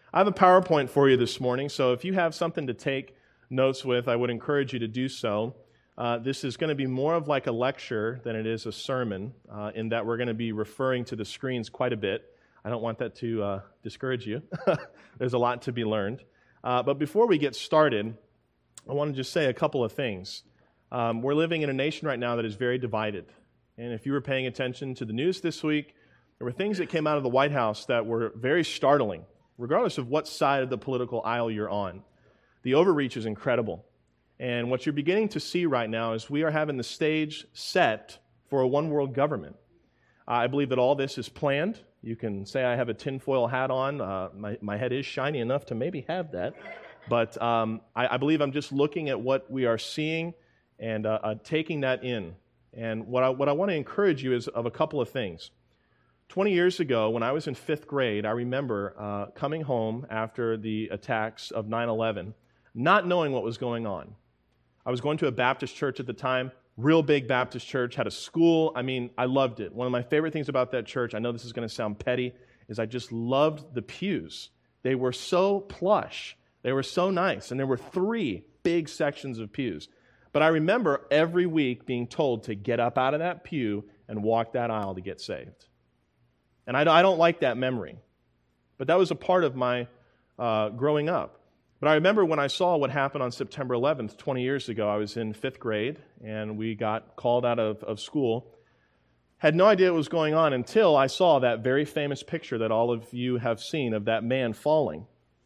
I have a PowerPoint for you this morning, so if you have something to take notes with, I would encourage you to do so. This is going to be more of like a lecture than it is a sermon, in that we're going to be referring to the screens quite a bit. I don't want that to discourage you. There's a lot to be learned. But before we get started, I want to just say a couple of things. We're living in a nation right now that is very divided. And if you were paying attention to the news this week, there were things that came out of the White House that were very startling, regardless of what side of the political aisle you're on. The overreach is incredible. And what you're beginning to see right now is we are having the stage set for a one-world government. I believe that all this is planned. You can say I have a tinfoil hat on. My head is shiny enough to maybe have that. But I believe I'm just looking at what we are seeing and taking that in. And what I want to encourage you is of a couple of things. 20 years ago, when I was in 5th grade, I remember coming home after the attacks of 9/11, not knowing what was going on. I was going to a Baptist church at the time, real big Baptist church, had a school. I mean, I loved it. One of my favorite things about that church, I know this is going to sound petty, is I just loved the pews. They were so plush. They were so nice. And there were 3 big sections of pews. But I remember every week being told to get up out of that pew and walk that aisle to get saved. And I don't like that memory. But that was a part of my growing up. But I remember when I saw what happened on September 11th, 20 years ago. I was in 5th grade, and we got called out of school. Had no idea what was going on until I saw that very famous picture that all of you have seen of that man falling.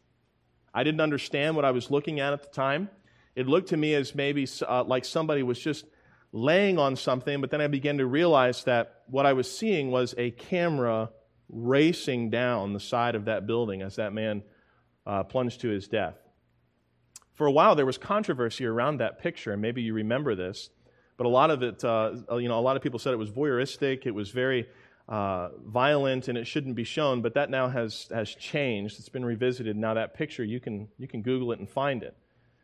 I didn't understand what I was looking at the time. It looked to me as maybe like somebody was just laying on something, but then I began to realize that what I was seeing was a camera racing down the side of that building as that man plunged to his death. For a while, there was controversy around that picture, and maybe you remember this, but a lot of it, a lot of people said it was voyeuristic, it was very violent, and it shouldn't be shown, but that now has changed. It's been revisited. Now that picture, you can Google it and find it.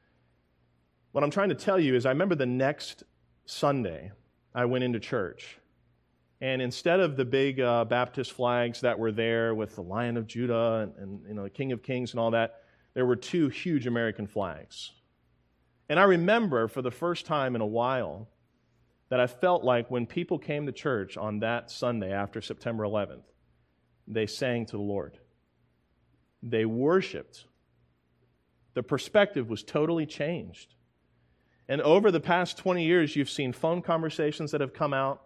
What I'm trying to tell you is I remember the next Sunday, I went into church, and instead of the big Baptist flags that were there with the Lion of Judah and the King of Kings and all that, there were 2 huge American flags. And I remember for the first time in a while that I felt like when people came to church on that Sunday after September 11th, they sang to the Lord. They worshiped. The perspective was totally changed. And over the past 20 years, you've seen phone conversations that have come out.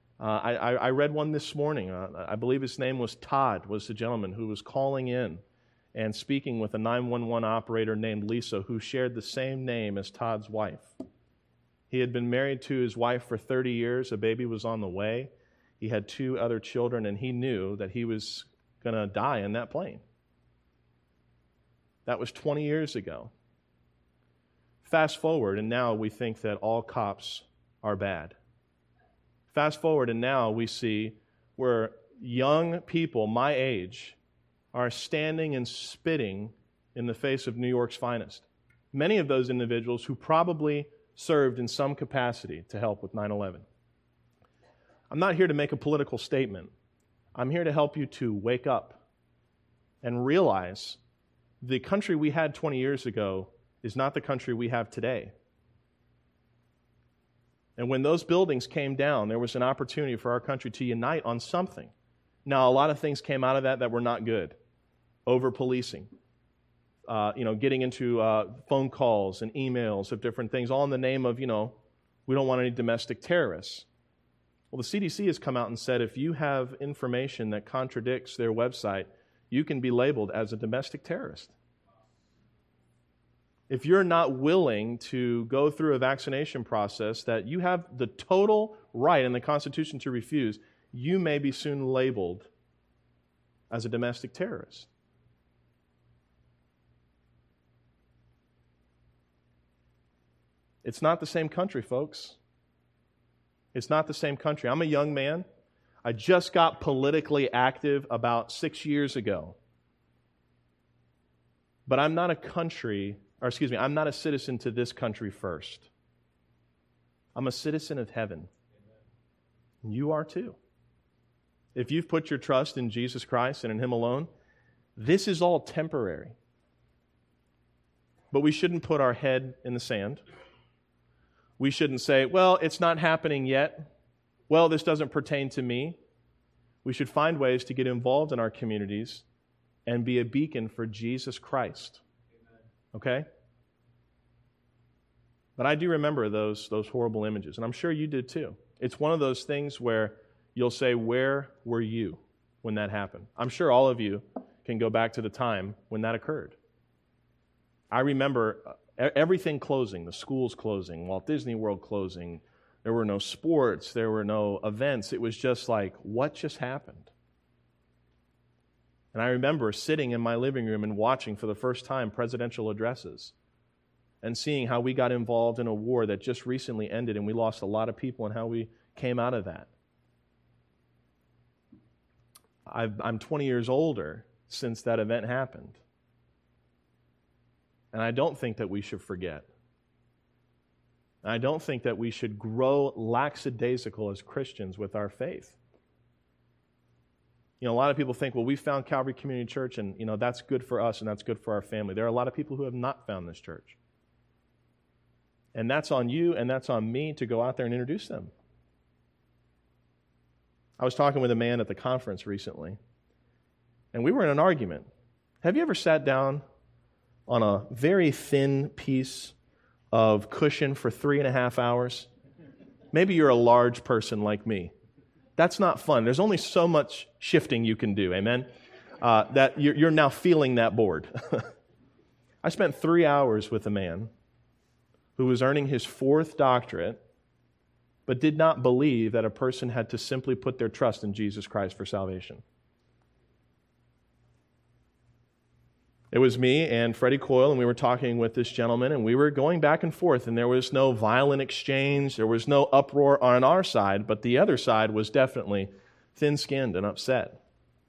I read one this morning. I believe his name was Todd, was the gentleman who was calling in and speaking with a 911 operator named Lisa, who shared the same name as Todd's wife. He had been married to his wife for 30 years. A baby was on the way. He had 2 other children, and he knew that he was going to die in that plane. That was 20 years ago. Fast forward, and now we think that all cops are bad. Fast forward, and now we see where young people my age are standing and spitting in the face of New York's finest. Many of those individuals who probably served in some capacity to help with 9/11. I'm not here to make a political statement. I'm here to help you to wake up and realize the country we had 20 years ago is not the country we have today. And when those buildings came down, there was an opportunity for our country to unite on something. Now, a lot of things came out of that were not good. Over-policing, getting into phone calls and emails of different things, all in the name of, we don't want any domestic terrorists. Well, the CDC has come out and said if you have information that contradicts their website, you can be labeled as a domestic terrorist. If you're not willing to go through a vaccination process that you have the total right in the Constitution to refuse, you may be soon labeled as a domestic terrorist. It's not the same country, folks. It's not the same country. I'm a young man. I just got politically active about 6 years ago. But I'm not I'm not a citizen to this country first. I'm a citizen of heaven. And you are too. If you've put your trust in Jesus Christ and in Him alone, This is all temporary. But we shouldn't put our head in the sand. We shouldn't say, well, it's not happening yet. Well, this doesn't pertain to me. We should find ways to get involved in our communities and be a beacon for Jesus Christ. Okay? But I do remember those horrible images, and I'm sure you did too. It's one of those things where you'll say, where were you when that happened? I'm sure all of you can go back to the time when that occurred. I remember everything closing, the schools closing, Walt Disney World closing. There were no sports, there were no events. It was just like, what just happened? And I remember sitting in my living room and watching for the first time presidential addresses and seeing how we got involved in a war that just recently ended and we lost a lot of people and how we came out of that. I'm 20 years older since that event happened. And I don't think that we should forget. I don't think that we should grow lackadaisical as Christians with our faith. You know, a lot of people think, well, we found Calvary Community Church and, that's good for us and that's good for our family. There are a lot of people who have not found this church. And that's on you and that's on me to go out there and introduce them. I was talking with a man at the conference recently, and we were in an argument. Have you ever sat down on a very thin piece of cushion for 3.5 hours? Maybe you're a large person like me. That's not fun. There's only so much shifting you can do, amen? That you're now feeling that bored. I spent 3 hours with a man who was earning his 4th doctorate, but did not believe that a person had to simply put their trust in Jesus Christ for salvation. It was me and Freddie Coyle, and we were talking with this gentleman, and we were going back and forth, and there was no violent exchange, there was no uproar on our side, but the other side was definitely thin-skinned and upset.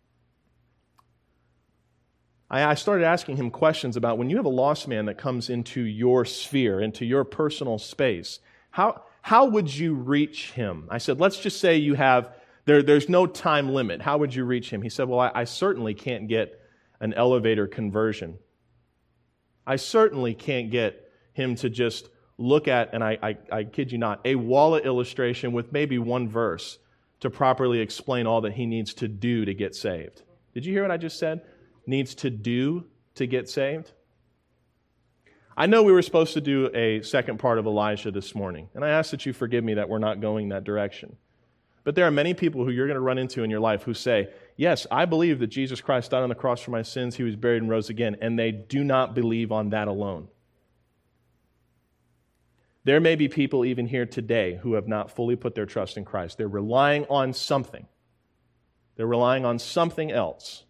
I started asking him questions about when you have a lost man that comes into your sphere, into your personal space, how would you reach him? I said, let's just say you have, there's no time limit. How would you reach him? He said, well, I certainly can't get an elevator conversion. I certainly can't get him to just look at, and I kid you not, a wallet illustration with maybe one verse to properly explain all that he needs to do to get saved. Did you hear what I just said? Needs to do to get saved? I know we were supposed to do a second part of Elijah this morning, and I ask that you forgive me that we're not going that direction. But there are many people who you're going to run into in your life who say, yes, I believe that Jesus Christ died on the cross for my sins, He was buried and rose again, and they do not believe on that alone. There may be people even here today who have not fully put their trust in Christ. They're relying on something. They're relying on something else.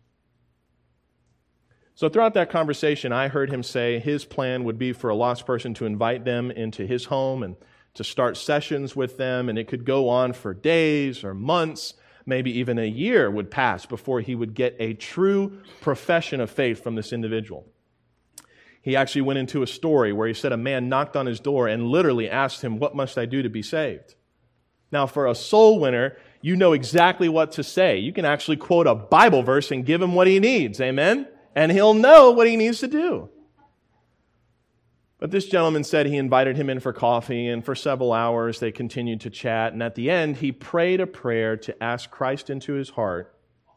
So throughout that conversation, I heard him say his plan would be for a lost person to invite them into his home and to start sessions with them, and it could go on for days or months, maybe even a year would pass before he would get a true profession of faith from this individual. He actually went into a story where he said a man knocked on his door and literally asked him, what must I do to be saved? Now, for a soul winner, you know exactly what to say. You can actually quote a Bible verse and give him what he needs, amen? And he'll know what he needs to do. But this gentleman said he invited him in for coffee, and for several hours they continued to chat, and at the end he prayed a prayer to ask Christ into his heart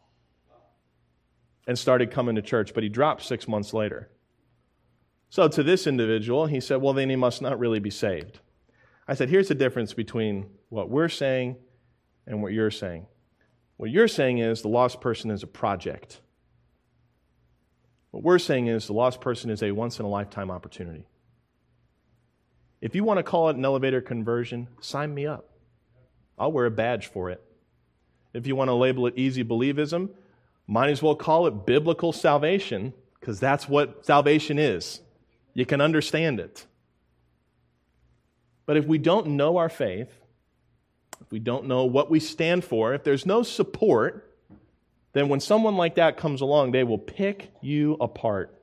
and started coming to church, but he dropped 6 months later. So to this individual, he said, well, then he must not really be saved. I said, here's the difference between what we're saying and what you're saying. What you're saying is the lost person is a project. What we're saying is the lost person is a once-in-a-lifetime opportunity. If you want to call it an elevator conversion, sign me up. I'll wear a badge for it. If you want to label it easy believism, might as well call it biblical salvation, because that's what salvation is. You can understand it. But if we don't know our faith, if we don't know what we stand for, if there's no support, then when someone like that comes along, they will pick you apart.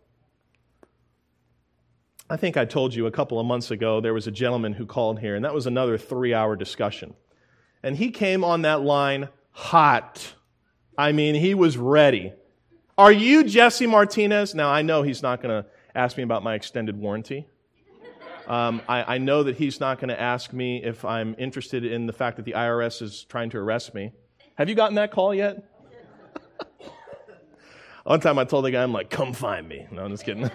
I think I told you a couple of months ago there was a gentleman who called here, and that was another 3-hour discussion. And he came on that line hot. I mean, he was ready. Are you Jesse Martinez? Now, I know he's not going to ask me about my extended warranty. I know that he's not going to ask me if I'm interested in the fact that the IRS is trying to arrest me. Have you gotten that call yet? One time I told the guy, I'm like, come find me. No, I'm just kidding.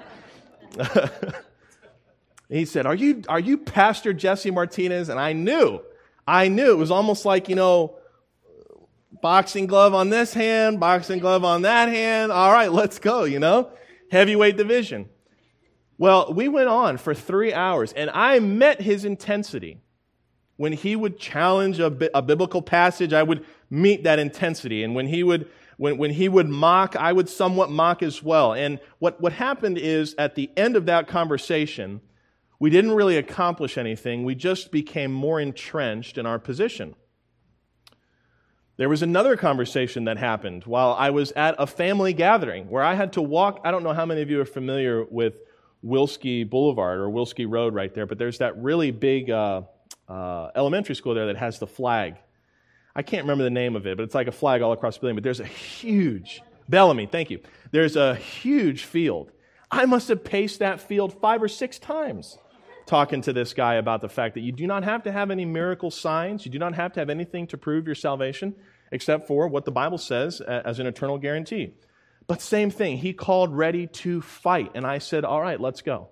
He said, are you Pastor Jesse Martinez? And I knew. It was almost like, boxing glove on this hand, boxing glove on that hand. All right, let's go, Heavyweight division. Well, we went on for 3 hours, and I met his intensity. When he would challenge a biblical passage, I would meet that intensity. And when he would mock, I would somewhat mock as well. And what happened is, at the end of that conversation, we didn't really accomplish anything. We just became more entrenched in our position. There was another conversation that happened while I was at a family gathering where I had to walk. I don't know how many of you are familiar with Wilski Boulevard or Wilski Road right there, but there's that really big elementary school there that has the flag. I can't remember the name of it, but it's like a flag all across the building. But there's a huge, Bellamy, thank you. There's a huge field. I must have paced that field 5 or 6 times talking to this guy about the fact that you do not have to have any miracle signs. You do not have to have anything to prove your salvation except for what the Bible says as an eternal guarantee. But same thing, he called ready to fight. And I said, all right, let's go.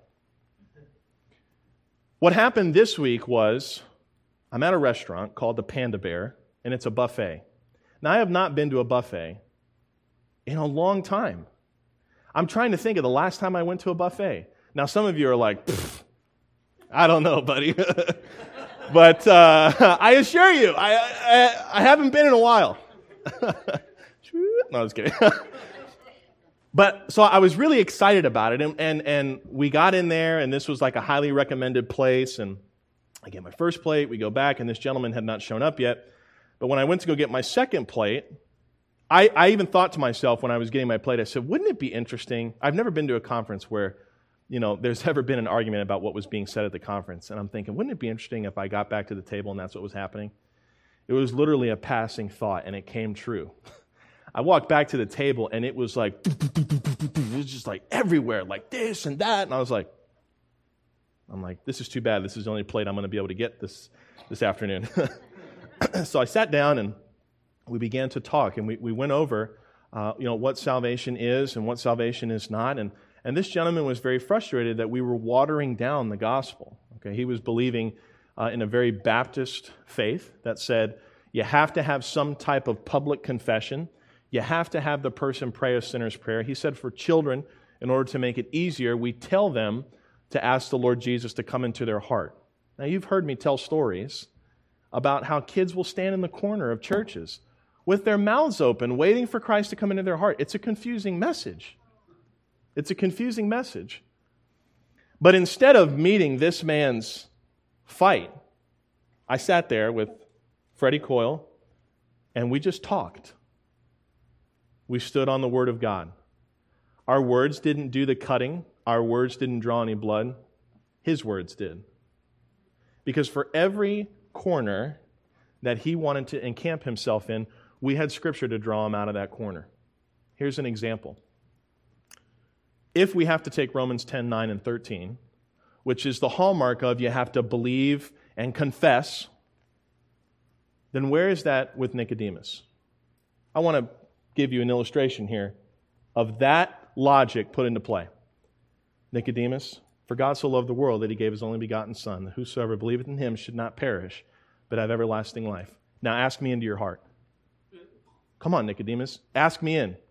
What happened this week was, I'm at a restaurant called the Panda Bear, and it's a buffet. Now, I have not been to a buffet in a long time. I'm trying to think of the last time I went to a buffet. Now, some of you are like, I don't know, buddy. But I assure you, I haven't been in a while. No, I was kidding. But so I was really excited about it, and we got in there, and this was like a highly recommended place, and I get my first plate, we go back, and this gentleman had not shown up yet. But when I went to go get my second plate, I even thought to myself when I was getting my plate, I said, wouldn't it be interesting? I've never been to a conference where there's ever been an argument about what was being said at the conference. And I'm thinking, wouldn't it be interesting if I got back to the table and that's what was happening? It was literally a passing thought, and it came true. I walked back to the table, and it was like, it was just like everywhere, like this and that. And I'm like, this is too bad. This is the only plate I'm going to be able to get this afternoon. So I sat down, and we began to talk, and we went over, what salvation is and what salvation is not. And this gentleman was very frustrated that we were watering down the gospel. Okay, he was believing in a very Baptist faith that said you have to have some type of public confession. You have to have the person pray a sinner's prayer. He said for children, in order to make it easier, we tell them to ask the Lord Jesus to come into their heart. Now, you've heard me tell stories about how kids will stand in the corner of churches with their mouths open, waiting for Christ to come into their heart. It's a confusing message. It's a confusing message. But instead of meeting this man's fight, I sat there with Freddie Coyle, and we just talked. We stood on the Word of God. Our words didn't do the cutting. Our words didn't draw any blood. His words did. Because for every corner that he wanted to encamp himself in, we had Scripture to draw him out of that corner. Here's an example. If we have to take Romans 10, 9, and 13, which is the hallmark of you have to believe and confess, then where is that with Nicodemus? I want to give you an illustration here of that logic put into play. Nicodemus, for God so loved the world that he gave his only begotten Son, that whosoever believeth in him should not perish, but have everlasting life. Now ask me into your heart. Come on, Nicodemus, ask me in.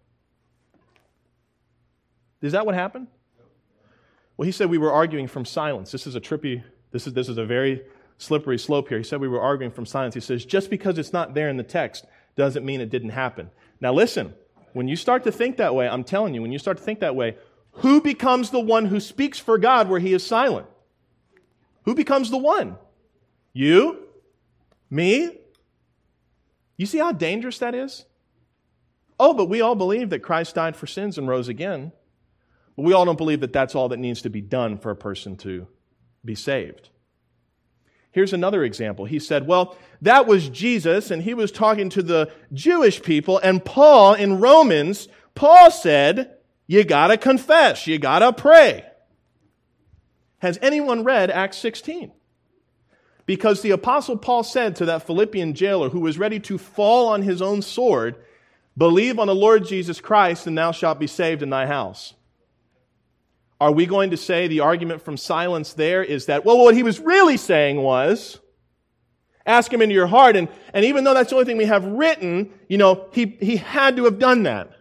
Is that what happened? Well, he said we were arguing from silence. This is a very slippery slope here. He said we were arguing from silence. He says, just because it's not there in the text doesn't mean it didn't happen. Now listen, when you start to think that way, I'm telling you, when you start to think that way, who becomes the one who speaks for God where he is silent? Who becomes the one? You? Me? You see how dangerous that is? Oh, but we all believe that Christ died for sins and rose again. But we all don't believe that that's all that needs to be done for a person to be saved. Here's another example. He said, well, that was Jesus, and he was talking to the Jewish people, and Paul in Romans Paul said, you got to confess, you got to pray. Has anyone read Acts 16? Because the Apostle Paul said to that Philippian jailer who was ready to fall on his own sword, believe on the Lord Jesus Christ and thou shalt be saved in thy house. Are we going to say the argument from silence there is that, well, what he was really saying was, ask him into your heart, and even though that's the only thing we have written, he had to have done that.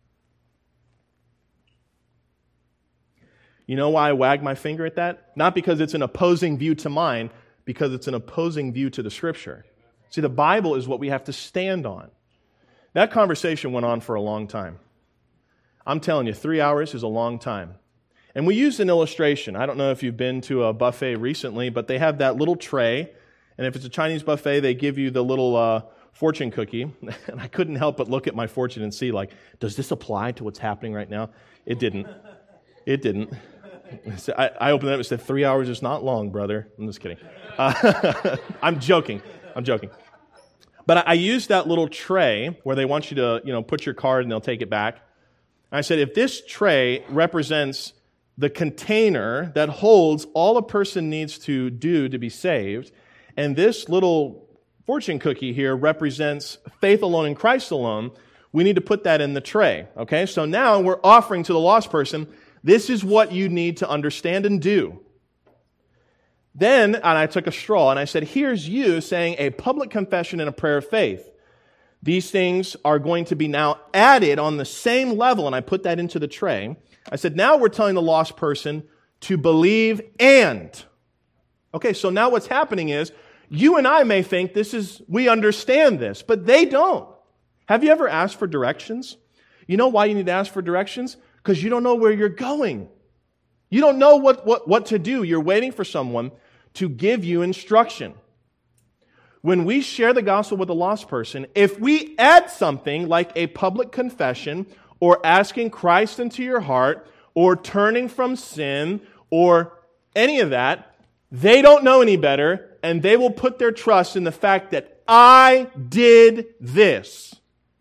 You know why I wag my finger at that? Not because it's an opposing view to mine, because it's an opposing view to the Scripture. See, the Bible is what we have to stand on. That conversation went on for a long time. I'm telling you, 3 hours is a long time. And we used an illustration. I don't know if you've been to a buffet recently, but they have that little tray. And if it's a Chinese buffet, they give you the little fortune cookie. And I couldn't help but look at my fortune and see, does this apply to what's happening right now? It didn't. It didn't. I opened it up and said, 3 hours is not long, brother. I'm just kidding. I'm joking. But I used that little tray where they want you to, put your card and they'll take it back. And I said, if this tray represents the container that holds all a person needs to do to be saved, and this little fortune cookie here represents faith alone in Christ alone, we need to put that in the tray. Okay, so now we're offering to the lost person, this is what you need to understand and do. Then, and I took a straw and I said, here's you saying a public confession and a prayer of faith. These things are going to be now added on the same level, and I put that into the tray. I said, now we're telling the lost person to believe and. Okay, so now what's happening is, you and I may think we understand this, but they don't. Have you ever asked for directions? You know why you need to ask for directions? Because you don't know where you're going. You don't know what to do. You're waiting for someone to give you instruction. When we share the gospel with a lost person, if we add something like a public confession or asking Christ into your heart or turning from sin or any of that, they don't know any better, and they will put their trust in the fact that I did this.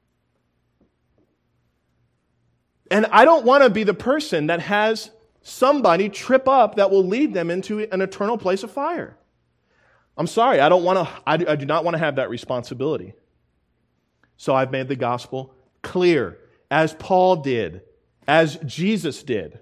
And I don't want to be the person that has somebody trip up that will lead them into an eternal place of fire. I'm sorry, I do not want to have that responsibility. So I've made the gospel clear, as Paul did, as Jesus did.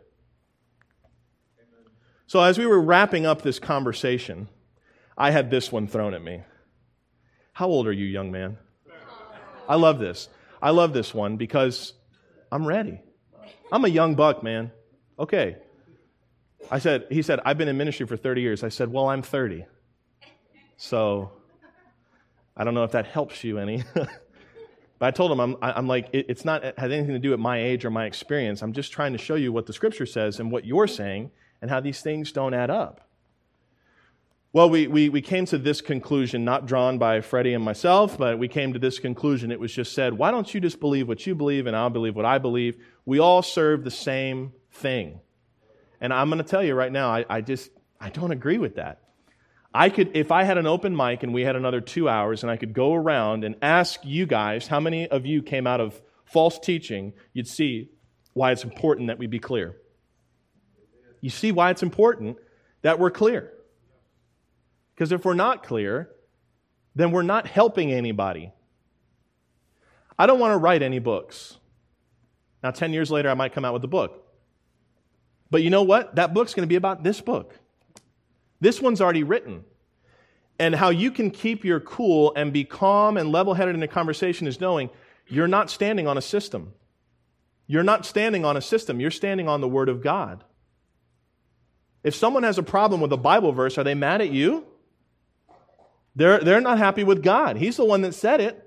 So as we were wrapping up this conversation, I had this one thrown at me. How old are you, young man? I love this. I love this one because I'm ready. I'm a young buck, man. Okay. He said, I've been in ministry for 30 years. I said, well, I'm 30. So I don't know if that helps you any. But I told him, I'm like, it's not has anything to do with my age or my experience. I'm just trying to show you what the Scripture says and what you're saying and how these things don't add up. Well, we came to this conclusion, not drawn by Freddie and myself, but we came to this conclusion. It was just said, why don't you just believe what you believe and I'll believe what I believe? We all serve the same thing. And I'm going to tell you right now, I don't agree with that. If I had an open mic and we had another 2 hours and I could go around and ask you guys, how many of you came out of false teaching, you'd see why it's important that we be clear. You see why it's important that we're clear. Because if we're not clear, then we're not helping anybody. I don't want to write any books. Now, 10 years later, I might come out with a book. But you know what? That book's going to be about this book. This one's already written. And how you can keep your cool and be calm and level-headed in a conversation is knowing you're not standing on a system. You're not standing on a system. You're standing on the Word of God. If someone has a problem with a Bible verse, are they mad at you? They're not happy with God. He's the one that said it.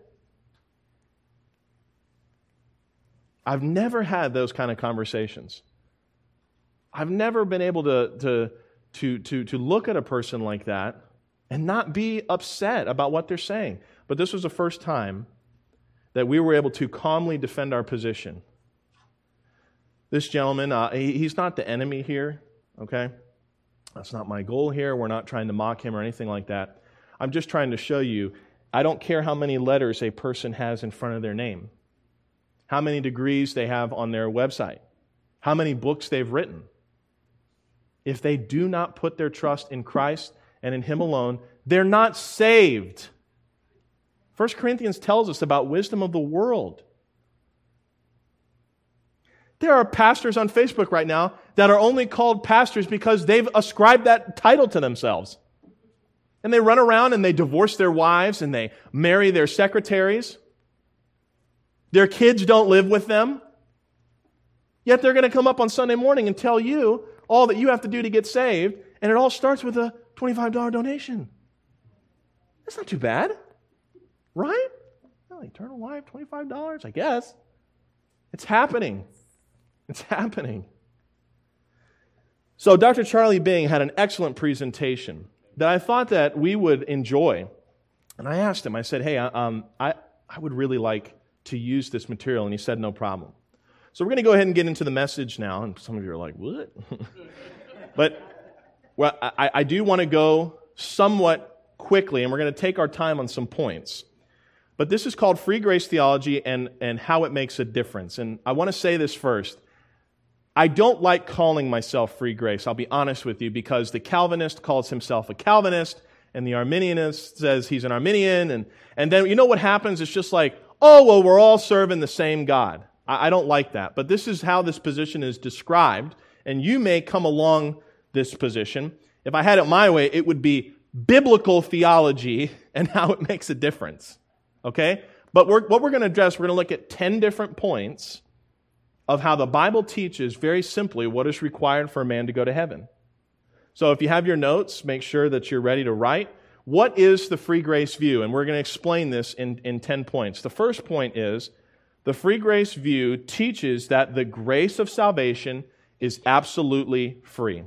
I've never had those kind of conversations. I've never been able to look at a person like that and not be upset about what they're saying. But this was the first time that we were able to calmly defend our position. This gentleman, he's not the enemy here, okay? That's not my goal here. We're not trying to mock him or anything like that. I'm just trying to show you, I don't care how many letters a person has in front of their name. how many degrees they have on their website, how many books they've written. If they do not put their trust in Christ and in Him alone, they're not saved. 1 Corinthians tells us about wisdom of the world. There are pastors on Facebook right now that are only called pastors because they've ascribed that title to themselves. And they run around and they divorce their wives and they marry their secretaries. Their kids don't live with them. Yet they're going to come up on Sunday morning and tell you all that you have to do to get saved, and it all starts with a $25 donation. That's not too bad, right? Well, eternal life, $25, I guess. It's happening. It's happening. So Dr. Charlie Bing had an excellent presentation that I thought that we would enjoy. And I asked him, I said, hey, I would really like to use this material. And he said, no problem. So we're going to go ahead and get into the message now. And some of you are like, what? But well, I do want to go somewhat quickly, and we're going to take our time on some points. But this is called Free Grace Theology and how it makes a difference. And I want to say this first. I don't like calling myself free grace, I'll be honest with you, because the Calvinist calls himself a Calvinist, and the Arminianist says he's an Arminian, and then you know what happens? It's just like, oh, well, we're all serving the same God. I don't like that. But this is how this position is described, and you may come along this position. If I had it my way, it would be biblical theology and how it makes a difference. Okay? But what we're going to address, we're going to look at 10 different points of how the Bible teaches very simply what is required for a man to go to heaven. So if you have your notes, make sure that you're ready to write. What is the free grace view? And we're going to explain this in 10 points. The first point is, the free grace view teaches that the grace of salvation is absolutely free.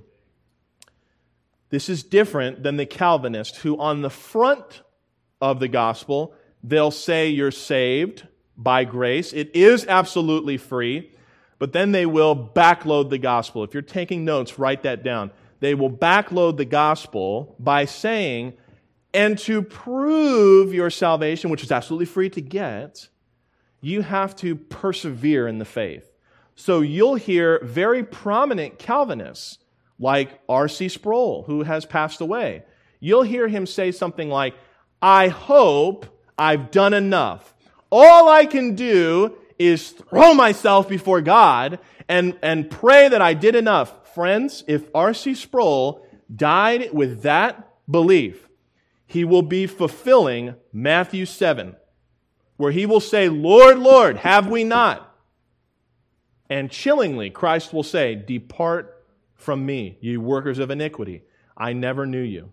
This is different than the Calvinist, who on the front of the gospel, they'll say you're saved by grace. It is absolutely free. But then they will backload the gospel. If you're taking notes, write that down. They will backload the gospel by saying, and to prove your salvation, which is absolutely free to get, you have to persevere in the faith. So you'll hear very prominent Calvinists, like R.C. Sproul, who has passed away. You'll hear him say something like, I hope I've done enough. All I can do is throw myself before God and pray that I did enough. Friends, if R.C. Sproul died with that belief, he will be fulfilling Matthew 7, where he will say, Lord, Lord, have we not? And chillingly, Christ will say, depart from me, ye workers of iniquity. I never knew you.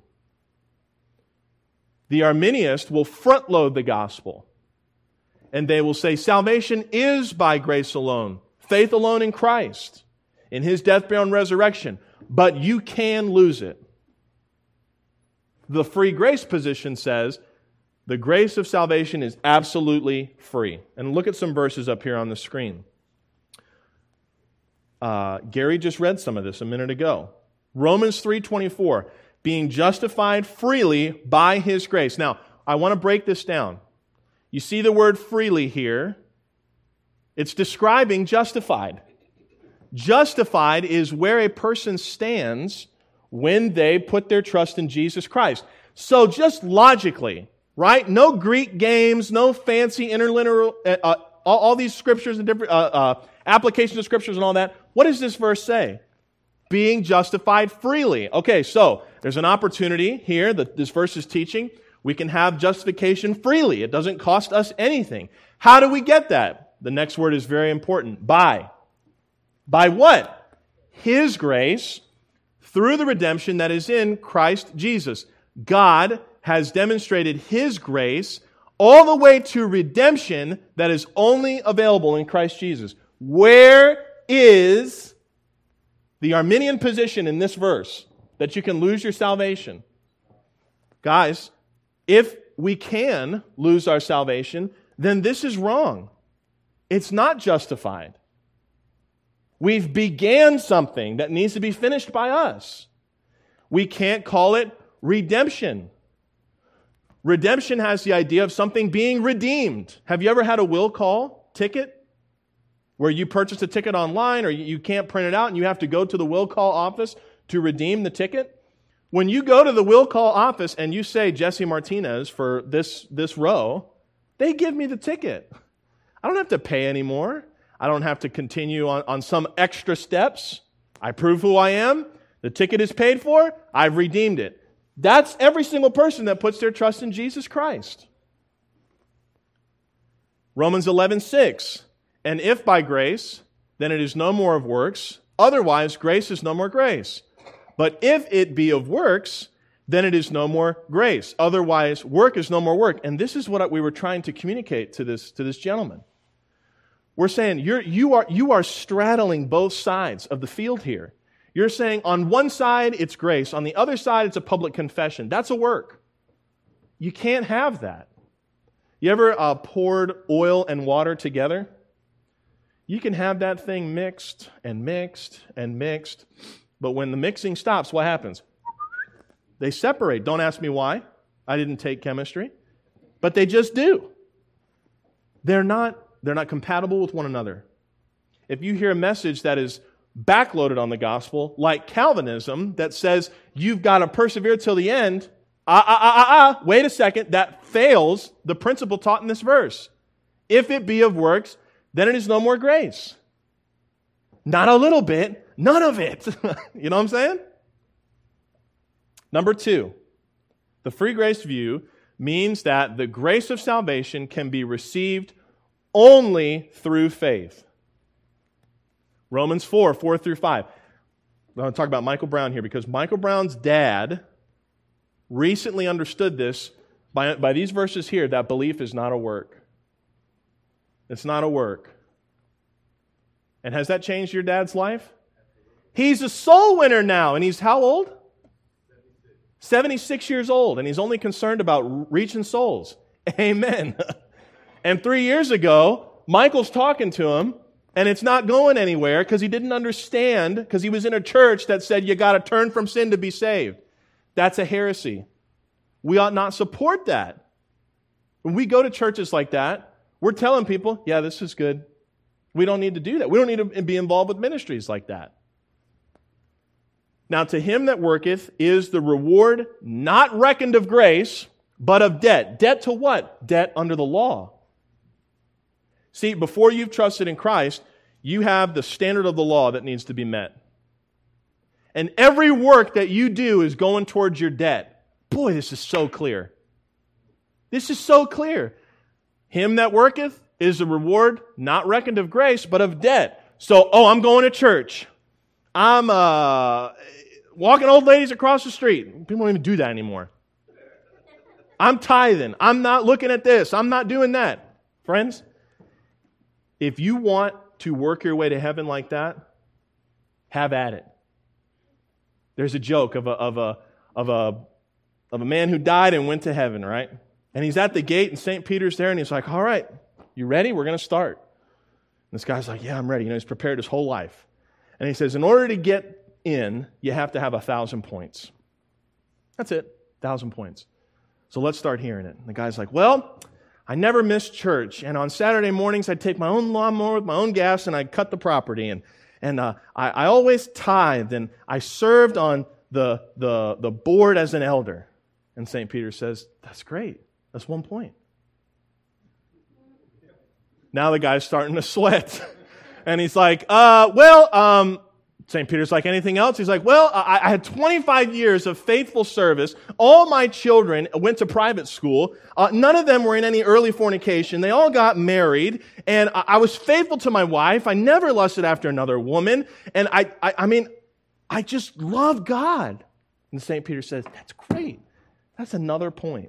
The Arminianist will front load the gospel. And they will say, salvation is by grace alone, faith alone in Christ, in His death, burial, and resurrection. But you can lose it. The free grace position says, the grace of salvation is absolutely free. And look at some verses up here on the screen. Gary just read some of this a minute ago. Romans 3:24, being justified freely by His grace. Now, I want to break this down. You see the word freely here. It's describing justified. Justified is where a person stands when they put their trust in Jesus Christ. So just logically, right? No Greek games, no fancy interlinear, all these scriptures and different applications of scriptures and all that. What does this verse say? Being justified freely. Okay, so there's an opportunity here that this verse is teaching. We can have justification freely. It doesn't cost us anything. How do we get that? The next word is very important. By. By what? His grace through the redemption that is in Christ Jesus. God has demonstrated His grace all the way to redemption that is only available in Christ Jesus. Where is the Arminian position in this verse that you can lose your salvation? Guys, if we can lose our salvation, then this is wrong. It's not justified. We've began something that needs to be finished by us. We can't call it redemption. Redemption has the idea of something being redeemed. Have you ever had a will call ticket? where you purchase a ticket online or you can't print it out and you have to go to the will call office to redeem the ticket. When you go to the will call office and you say Jesse Martinez for this row, they give me the ticket. I don't have to pay anymore. I don't have to continue on some extra steps. I prove who I am. The ticket is paid for. I've redeemed it. That's every single person that puts their trust in Jesus Christ. Romans 11:6. And if by grace, then it is no more of works. Otherwise, grace is no more grace. But if it be of works, then it is no more grace. Otherwise, work is no more work. And this is what we were trying to communicate to this gentleman. We're saying you are straddling both sides of the field here. You're saying on one side it's grace, on the other side it's a public confession. That's a work. You can't have that. You ever poured oil and water together? You can have that thing mixed and mixed and mixed, but when the mixing stops, what happens? They separate. Don't ask me why. I didn't take chemistry, but they just do. They're not compatible with one another. If you hear a message that is backloaded on the gospel, like Calvinism, that says you've got to persevere till the end, wait a second, that fails the principle taught in this verse. If it be of works, then it is no more grace. Not a little bit, none of it. You know what I'm saying? Number 2, the free grace view means that the grace of salvation can be received only through faith. Romans 4:4-5. I'm going to talk about Michael Brown here because Michael Brown's dad recently understood this by these verses here, that belief is not a work. It's not a work. And has that changed your dad's life? He's a soul winner now, and he's how old? 76 years old, and he's only concerned about reaching souls. Amen. And 3 years ago, Michael's talking to him, and it's not going anywhere because he didn't understand, because he was in a church that said you got to turn from sin to be saved. That's a heresy. We ought not support that. When we go to churches like that, we're telling people, yeah, this is good. We don't need to do that. We don't need to be involved with ministries like that. Now, to him that worketh is the reward not reckoned of grace, but of debt. Debt to what? Debt under the law. See, before you've trusted in Christ, you have the standard of the law that needs to be met. And every work that you do is going towards your debt. Boy, this is so clear. This is so clear. Him that worketh is a reward not reckoned of grace, but of debt. So, I'm going to church. I'm walking old ladies across the street. People don't even do that anymore. I'm tithing. I'm not looking at this. I'm not doing that. Friends, if you want to work your way to heaven like that, have at it. There's a joke of a man who died and went to heaven, right? And he's at the gate, and St. Peter's there, and he's like, all right, you ready? We're going to start. And this guy's like, yeah, I'm ready. He's prepared his whole life. And he says, in order to get in, you have to have 1,000 points. That's it, 1,000 points. So let's start hearing it. And the guy's like, well, I never missed church. And on Saturday mornings, I'd take my own lawnmower with my own gas, and I'd cut the property. And I always tithed, and I served on the board as an elder. And St. Peter says, that's great. That's 1 point. Now the guy's starting to sweat. And he's like, St. Peter's like, anything else? He's like, well, I had 25 years of faithful service. All my children went to private school. None of them were in any early fornication. They all got married. And I was faithful to my wife. I never lusted after another woman. And I just love God. And St. Peter says, that's great. That's another point.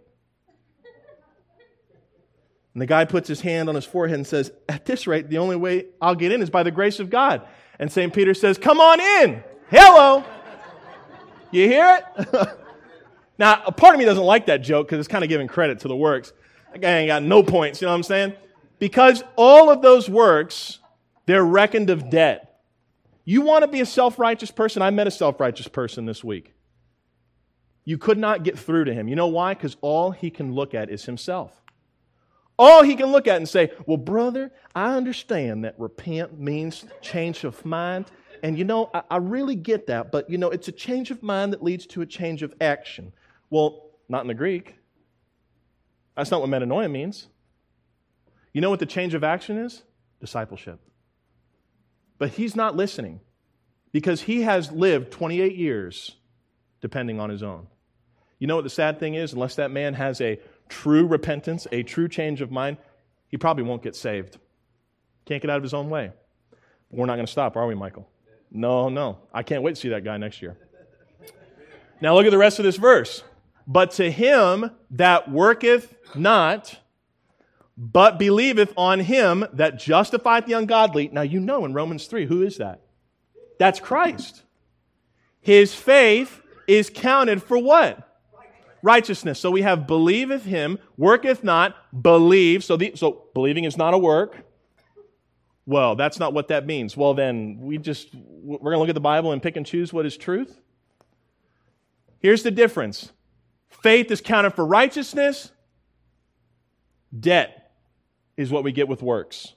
And the guy puts his hand on his forehead and says, at this rate, the only way I'll get in is by the grace of God. And St. Peter says, come on in. Hello. You hear it? Now, a part of me doesn't like that joke because it's kind of giving credit to the works. That guy ain't got no points, you know what I'm saying? Because all of those works, they're reckoned of debt. You want to be a self-righteous person? I met a self-righteous person this week. You could not get through to him. You know why? Because all he can look at is himself. All he can look at and say, well, brother, I understand that repent means change of mind. And I really get that, but it's a change of mind that leads to a change of action. Well, not in the Greek. That's not what metanoia means. You know what the change of action is? Discipleship. But he's not listening because he has lived 28 years depending on his own. You know what the sad thing is? Unless that man has a true repentance, a true change of mind, he probably won't get saved. Can't get out of his own way. But we're not going to stop, are we, Michael? No. I can't wait to see that guy next year. Now look at the rest of this verse. But to him that worketh not, but believeth on him that justifieth the ungodly. Now in Romans 3, who is that? That's Christ. His faith is counted for what? Righteousness. So we have believeth him, worketh not, believe. So believing is not a work. Well, that's not what that means. Well, then we're going to look at the Bible and pick and choose what is truth. Here's the difference. Faith is counted for righteousness. Debt is what we get with works.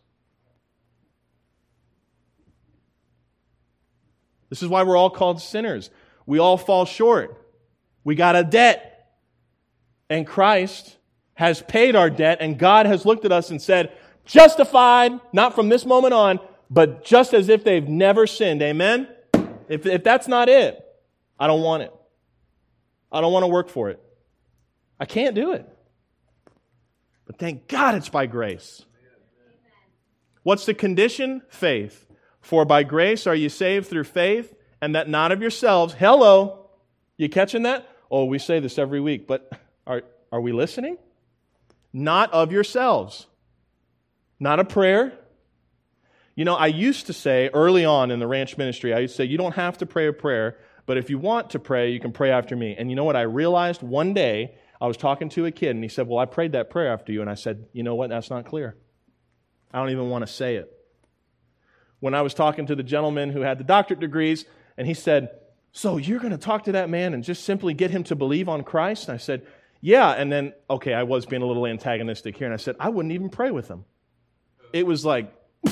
This is why we're all called sinners. We all fall short. We got a debt. And Christ has paid our debt, and God has looked at us and said, justified, not from this moment on, but just as if they've never sinned. Amen? If that's not it, I don't want it. I don't want to work for it. I can't do it. But thank God it's by grace. What's the condition? Faith. For by grace are you saved through faith, and that not of yourselves. Hello. You catching that? Oh, we say this every week, but are we listening? Not of yourselves. Not a prayer. I used to say early on in the ranch ministry, I used to say, you don't have to pray a prayer, but if you want to pray, you can pray after me. And you know what I realized one day? I was talking to a kid, and he said, well, I prayed that prayer after you. And I said, you know what? That's not clear. I don't even want to say it. When I was talking to the gentleman who had the doctorate degrees, and he said, so you're going to talk to that man and just simply get him to believe on Christ? And I said, yeah. And then, okay, I was being a little antagonistic here, and I said, I wouldn't even pray with him. It was like,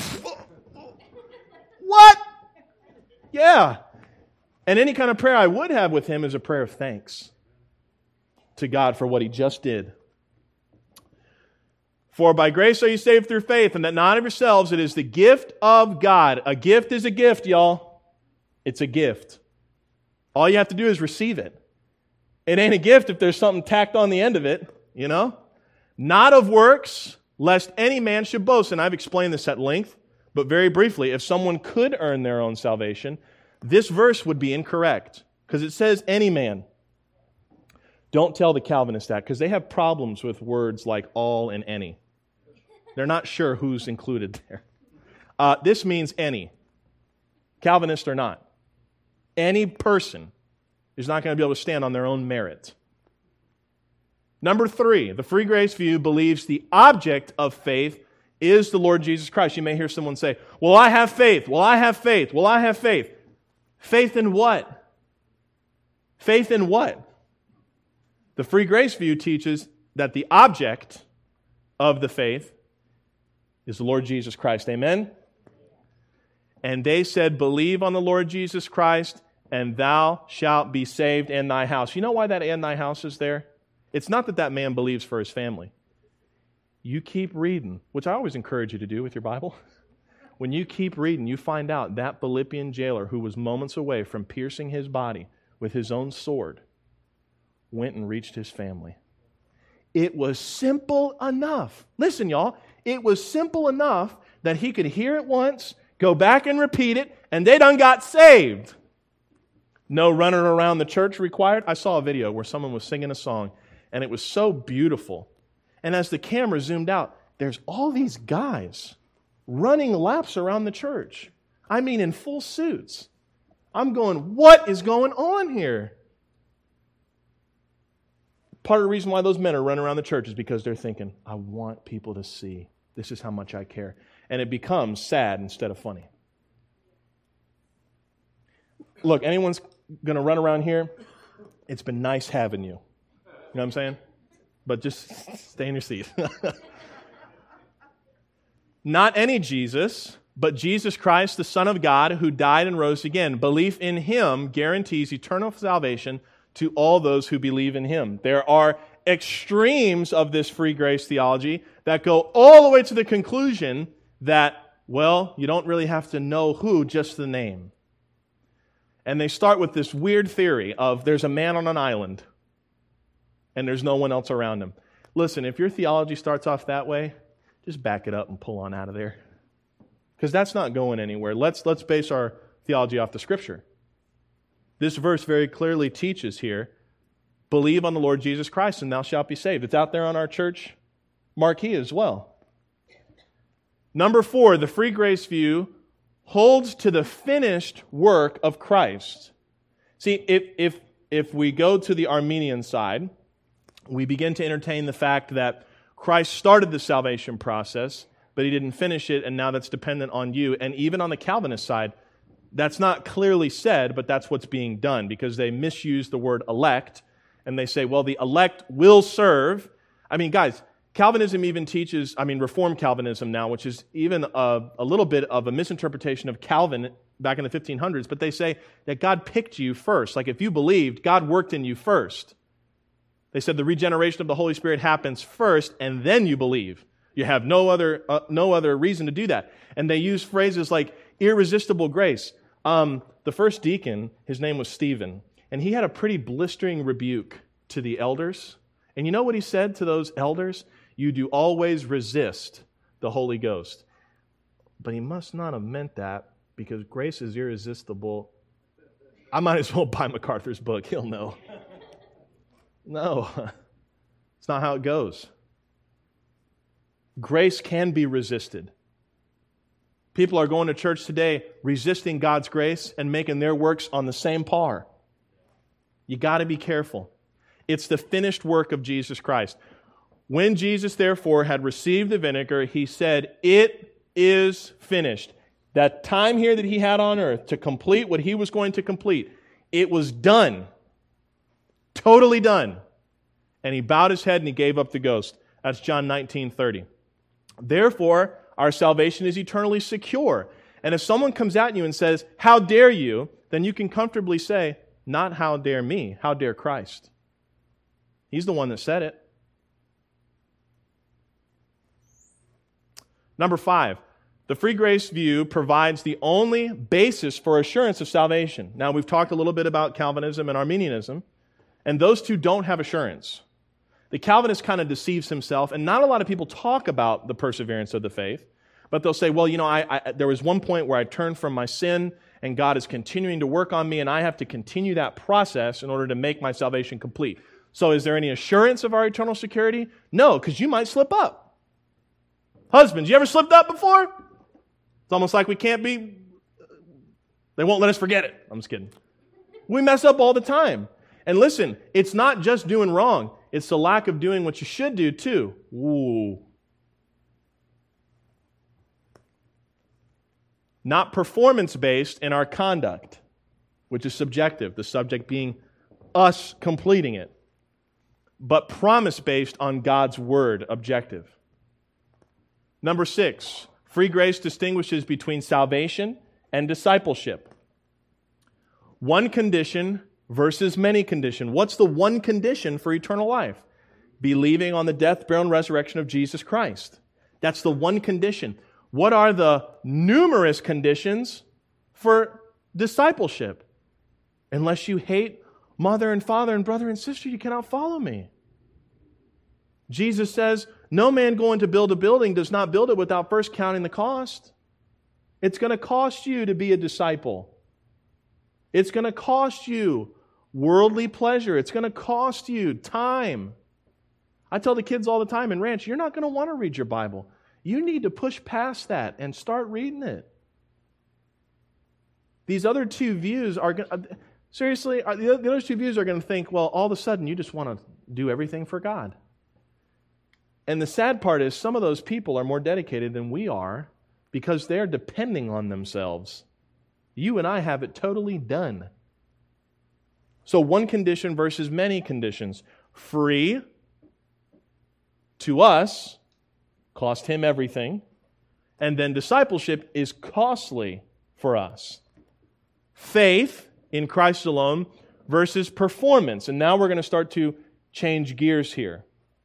what? Yeah. And any kind of prayer I would have with him is a prayer of thanks to God for what he just did. For by grace are you saved through faith, and that not of yourselves, it is the gift of God. A gift is a gift, y'all. It's a gift. All you have to do is receive it. It ain't a gift if there's something tacked on the end of it, Not of works, lest any man should boast. And I've explained this at length, but very briefly, if someone could earn their own salvation, this verse would be incorrect, because it says any man. Don't tell the Calvinists that, because they have problems with words like all and any. They're not sure who's included there. This means any. Calvinists are not. Any person is not going to be able to stand on their own merit. Number 3, the free grace view believes the object of faith is the Lord Jesus Christ. You may hear someone say, well, I have faith. Well, I have faith. Well, I have faith. Faith in what? Faith in what? The free grace view teaches that the object of the faith is the Lord Jesus Christ. Amen? And they said, believe on the Lord Jesus Christ, and thou shalt be saved in thy house. You know why that "in thy house" is there? It's not that man believes for his family. You keep reading, which I always encourage you to do with your Bible. When you keep reading, you find out that Philippian jailer who was moments away from piercing his body with his own sword went and reached his family. It was simple enough. Listen, y'all. It was simple enough that he could hear it once, go back and repeat it, and they done got saved. No running around the church required. I saw a video where someone was singing a song, and it was so beautiful. And as the camera zoomed out, there's all these guys running laps around the church. I mean, in full suits. I'm going, what is going on here? Part of the reason why those men are running around the church is because they're thinking, I want people to see. This is how much I care. And it becomes sad instead of funny. Look, anyone's going to run around here, it's been nice having you. You know what I'm saying? But just stay in your seat. Not any Jesus, but Jesus Christ, the Son of God, who died and rose again. Belief in Him guarantees eternal salvation to all those who believe in Him. There are extremes of this free grace theology that go all the way to the conclusion that, well, you don't really have to know who, just the name. And they start with this weird theory of there's a man on an island and there's no one else around him. Listen, if your theology starts off that way, just back it up and pull on out of there. Because that's not going anywhere. Let's base our theology off the Scripture. This verse very clearly teaches here, believe on the Lord Jesus Christ and thou shalt be saved. It's out there on our church marquee as well. Number 4, the free grace view holds to the finished work of Christ. See, if we go to the Arminian side, we begin to entertain the fact that Christ started the salvation process, but He didn't finish it, and now that's dependent on you. And even on the Calvinist side, that's not clearly said, but that's what's being done, because they misuse the word elect, and they say, well, the elect will serve. I mean, guys, Calvinism even teaches, Reformed Calvinism now, which is even a little bit of a misinterpretation of Calvin back in the 1500s, but they say that God picked you first. Like if you believed, God worked in you first. They said the regeneration of the Holy Spirit happens first, and then you believe. You have no other reason to do that. And they use phrases like irresistible grace. The first deacon, his name was Stephen, and he had a pretty blistering rebuke to the elders. And you know what he said to those elders? You do always resist the Holy Ghost. But he must not have meant that, because grace is irresistible. I might as well buy MacArthur's book. He'll know. No, it's not how it goes. Grace can be resisted. People are going to church today resisting God's grace and making their works on the same par. You got to be careful. It's the finished work of Jesus Christ. When Jesus, therefore, had received the vinegar, He said, "It is finished." That time here that He had on earth to complete what He was going to complete, it was done. Totally done. And He bowed His head and He gave up the ghost. That's John 19:30. Therefore, our salvation is eternally secure. And if someone comes at you and says, "How dare you?" then you can comfortably say, "Not how dare me, how dare Christ?" He's the one that said it. Number 5, the free grace view provides the only basis for assurance of salvation. Now, we've talked a little bit about Calvinism and Arminianism, and those two don't have assurance. The Calvinist kind of deceives himself, and not a lot of people talk about the perseverance of the faith, but they'll say, well, there was one point where I turned from my sin, and God is continuing to work on me, and I have to continue that process in order to make my salvation complete. So is there any assurance of our eternal security? No, because you might slip up. Husbands, you ever slipped up before? It's almost like they won't let us forget it. I'm just kidding. We mess up all the time. And listen, it's not just doing wrong. It's the lack of doing what you should do too. Ooh. Not performance-based in our conduct, which is subjective, the subject being us completing it, but promise-based on God's Word, objective. Number 6, free grace distinguishes between salvation and discipleship. One condition versus many condition. What's the one condition for eternal life? Believing on the death, burial, and resurrection of Jesus Christ. That's the one condition. What are the numerous conditions for discipleship? Unless you hate mother and father and brother and sister, you cannot follow me. Jesus says, no man going to build a building does not build it without first counting the cost. It's going to cost you to be a disciple. It's going to cost you worldly pleasure. It's going to cost you time. I tell the kids all the time in Ranch, you're not going to want to read your Bible. You need to push past that and start reading it. These other two views are going to, seriously, the other two views are going to think, well, all of a sudden you just want to do everything for God. And the sad part is some of those people are more dedicated than we are because they're depending on themselves. You and I have it totally done. So one condition versus many conditions. Free to us, cost Him everything, And then discipleship is costly for us. Faith in Christ alone versus performance. And now we're going to start to change gears here.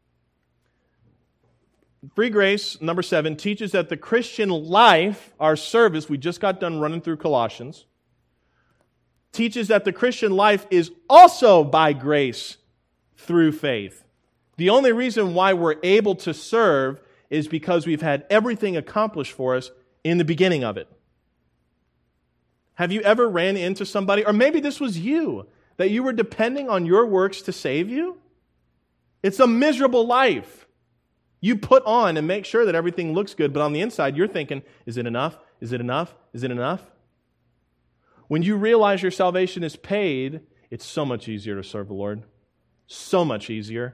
Free grace, number 7, teaches that the Christian life, our service, we just got done running through Colossians, teaches that the Christian life is also by grace through faith. The only reason why we're able to serve is because we've had everything accomplished for us in the beginning of it. Have you ever ran into somebody, or maybe this was you, that you were depending on your works to save you? It's a miserable life. You put on and make sure that everything looks good, but on the inside you're thinking, is it enough? Is it enough? Is it enough? When you realize your salvation is paid, it's so much easier to serve the Lord. So much easier.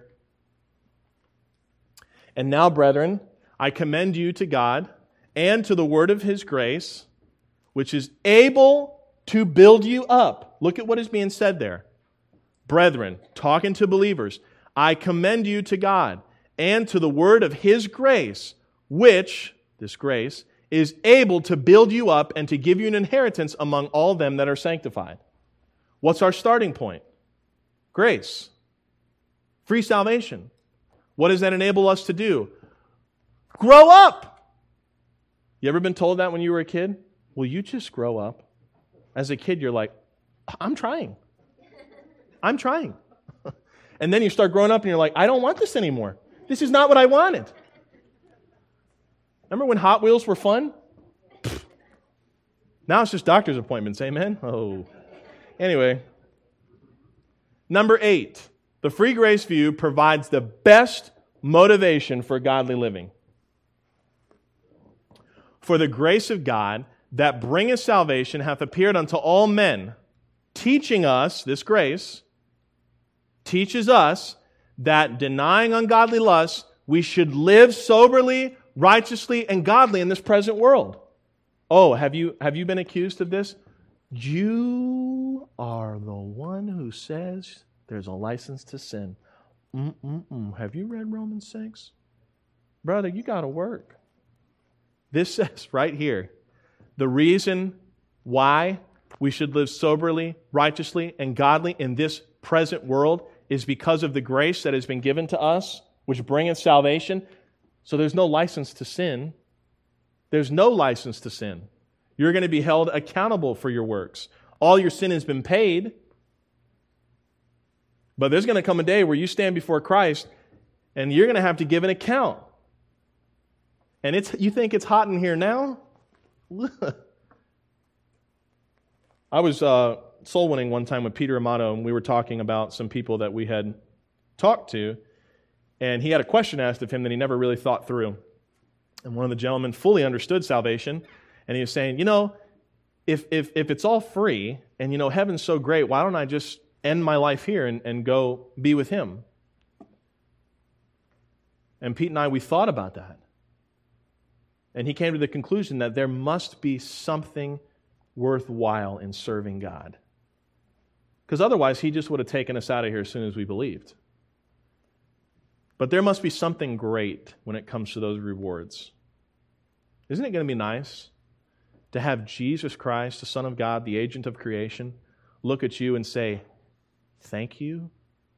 And now, brethren, I commend you to God and to the word of His grace, which is able to build you up. Look at what is being said there. Brethren, talking to believers, I commend you to God and to the word of His grace, which, this grace, is able to build you up and to give you an inheritance among all them that are sanctified. What's our starting point? Grace. Free salvation. What does that enable us to do? Grow up! You ever been told that when you were a kid? Will you just grow up? As a kid, you're like, I'm trying. I'm trying. And then you start growing up and you're like, I don't want this anymore. This is not what I wanted. Remember when Hot Wheels were fun? Now it's just doctor's appointments, amen? Oh. Anyway. Number 8. The free grace view provides the best motivation for godly living. For the grace of God that bringeth salvation hath appeared unto all men, teaching us, this grace, teaches us that denying ungodly lusts, we should live soberly, righteously, and godly in this present world. Oh, have you been accused of this? You are the one who says there's a license to sin. Have you read Romans 6? Brother, you got to work. This says right here, the reason why we should live soberly, righteously, and godly in this present world is because of the grace that has been given to us, which bringeth salvation. So there's no license to sin. There's no license to sin. You're going to be held accountable for your works. All your sin has been paid. But there's going to come a day where you stand before Christ and you're going to have to give an account. And you think it's hot in here now? I was soul winning one time with Peter Amato, and we were talking about some people that we had talked to, and he had a question asked of him that he never really thought through. And one of the gentlemen fully understood salvation, and he was saying, if it's all free, and heaven's so great, why don't I just end my life here and go be with Him? And Pete and I, we thought about that. And he came to the conclusion that there must be something worthwhile in serving God. Because otherwise, He just would have taken us out of here as soon as we believed. But there must be something great when it comes to those rewards. Isn't it going to be nice to have Jesus Christ, the Son of God, the agent of creation, look at you and say, thank you?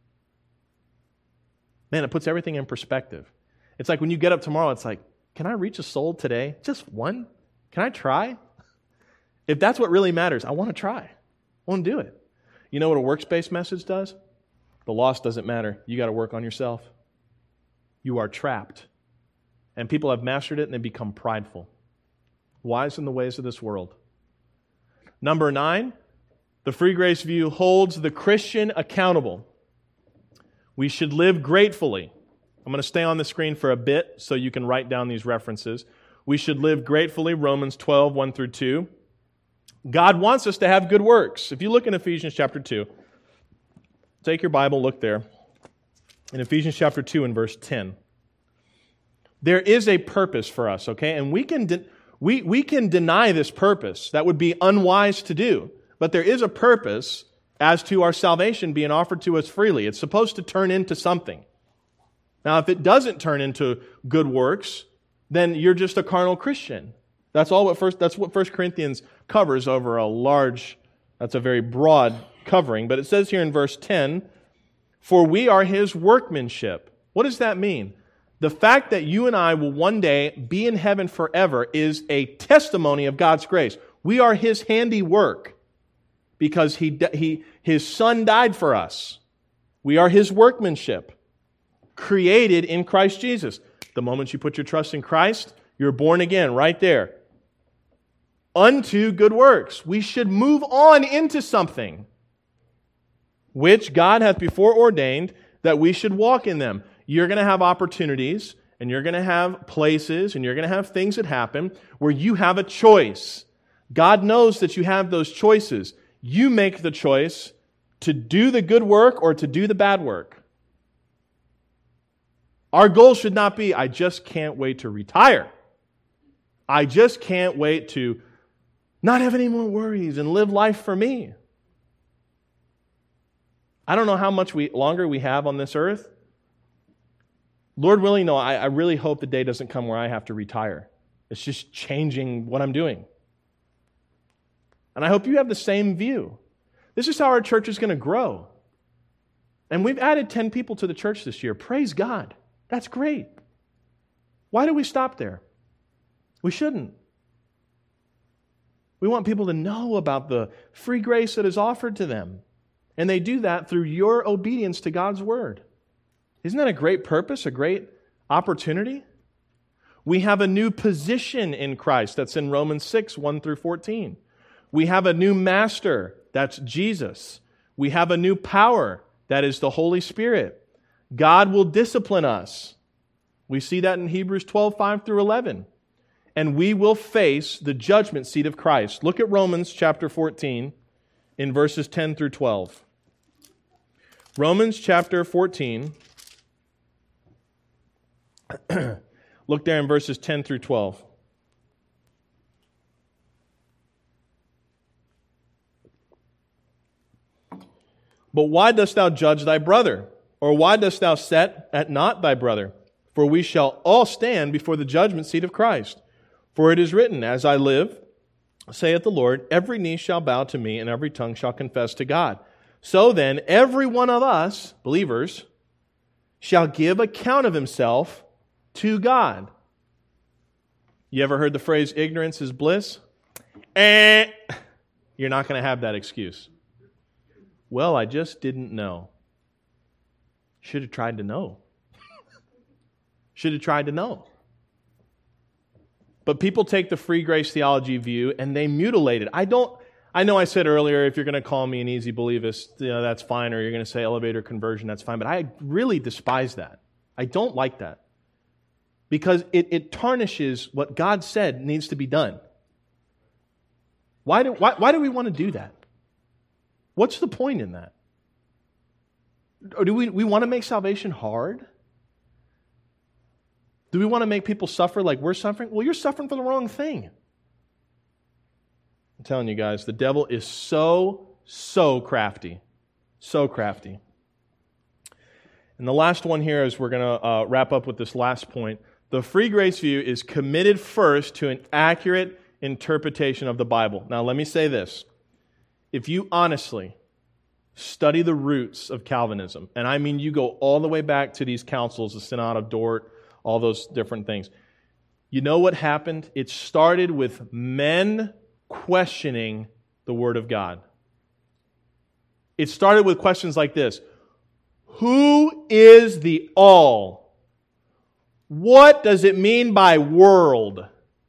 Man, it puts everything in perspective. It's like when you get up tomorrow, it's like, can I reach a soul today? Just one? Can I try? If that's what really matters, I want to try. I want to do it. You know what a works-based message does? The loss doesn't matter. You got to work on yourself. You are trapped. And people have mastered it and they become prideful. Wise in the ways of this world. Number 9, the free grace view holds the Christian accountable. We should live gratefully. I'm going to stay on the screen for a bit so you can write down these references. We should live gratefully, Romans 12, 1 through 2. God wants us to have good works. If you look in Ephesians chapter 2, take your Bible, look there. In Ephesians chapter 2 and verse 10. There is a purpose for us, okay? And we can deny this purpose. That would be unwise to do. But there is a purpose as to our salvation being offered to us freely. It's supposed to turn into something. Now, if it doesn't turn into good works, then you're just a carnal Christian. That's what 1 Corinthians covers over that's a very broad covering. But it says here in verse 10, for we are His workmanship. What does that mean? The fact that you and I will one day be in heaven forever is a testimony of God's grace. We are His handiwork because His Son died for us. We are His workmanship, created in Christ Jesus. The moment you put your trust in Christ, you're born again right there. Unto good works. We should move on into something which God hath before ordained that we should walk in them. You're going to have opportunities, and you're going to have places, and you're going to have things that happen where you have a choice. God knows that you have those choices. You make the choice to do the good work or to do the bad work. Our goal should not be, I just can't wait to retire. I just can't wait to not have any more worries and live life for me. I don't know how much longer we have on this earth. Lord willing, no, I really hope the day doesn't come where I have to retire. It's just changing what I'm doing. And I hope you have the same view. This is how our church is going to grow. And we've added 10 people to the church this year. Praise God. That's great. Why do we stop there? We shouldn't. We want people to know about the free grace that is offered to them. And they do that through your obedience to God's Word. Isn't that a great purpose, a great opportunity? We have a new position in Christ. That's in Romans 6, 1 through 14. We have a new master. That's Jesus. We have a new power. That is the Holy Spirit. God will discipline us. We see that in Hebrews 12, 5 through 11. And we will face the judgment seat of Christ. Look at Romans chapter 14 in verses 10 through 12. Romans chapter 14. Look there in verses 10 through 12. But why dost thou judge thy brother? Or why dost thou set at naught thy brother? For we shall all stand before the judgment seat of Christ. For it is written, as I live, saith the Lord, every knee shall bow to me, and every tongue shall confess to God. So then, every one of us, believers, shall give account of himself to God. You ever heard the phrase, ignorance is bliss? You're not going to have that excuse. Well, I just didn't know. Should have tried to know. Should have tried to know. But people take the free grace theology view and they mutilate it. I know I said earlier, if you're going to call me an easy believist, that's fine, or you're going to say elevator conversion, that's fine. But I really despise that. I don't like that. Because it tarnishes what God said needs to be done. Why do we want to do that? What's the point in that? Or do we want to make salvation hard? Do we want to make people suffer like we're suffering? Well, you're suffering for the wrong thing. I'm telling you guys, the devil is so crafty. So crafty. And the last one here is we're going to wrap up with this last point. The free grace view is committed first to an accurate interpretation of the Bible. Now, let me say this. If you honestly study the roots of Calvinism, and I mean you go all the way back to these councils, the Synod of Dort, all those different things, you know what happened? It started with men questioning the Word of God. It started with questions like this. Who is the all? What does it mean by world?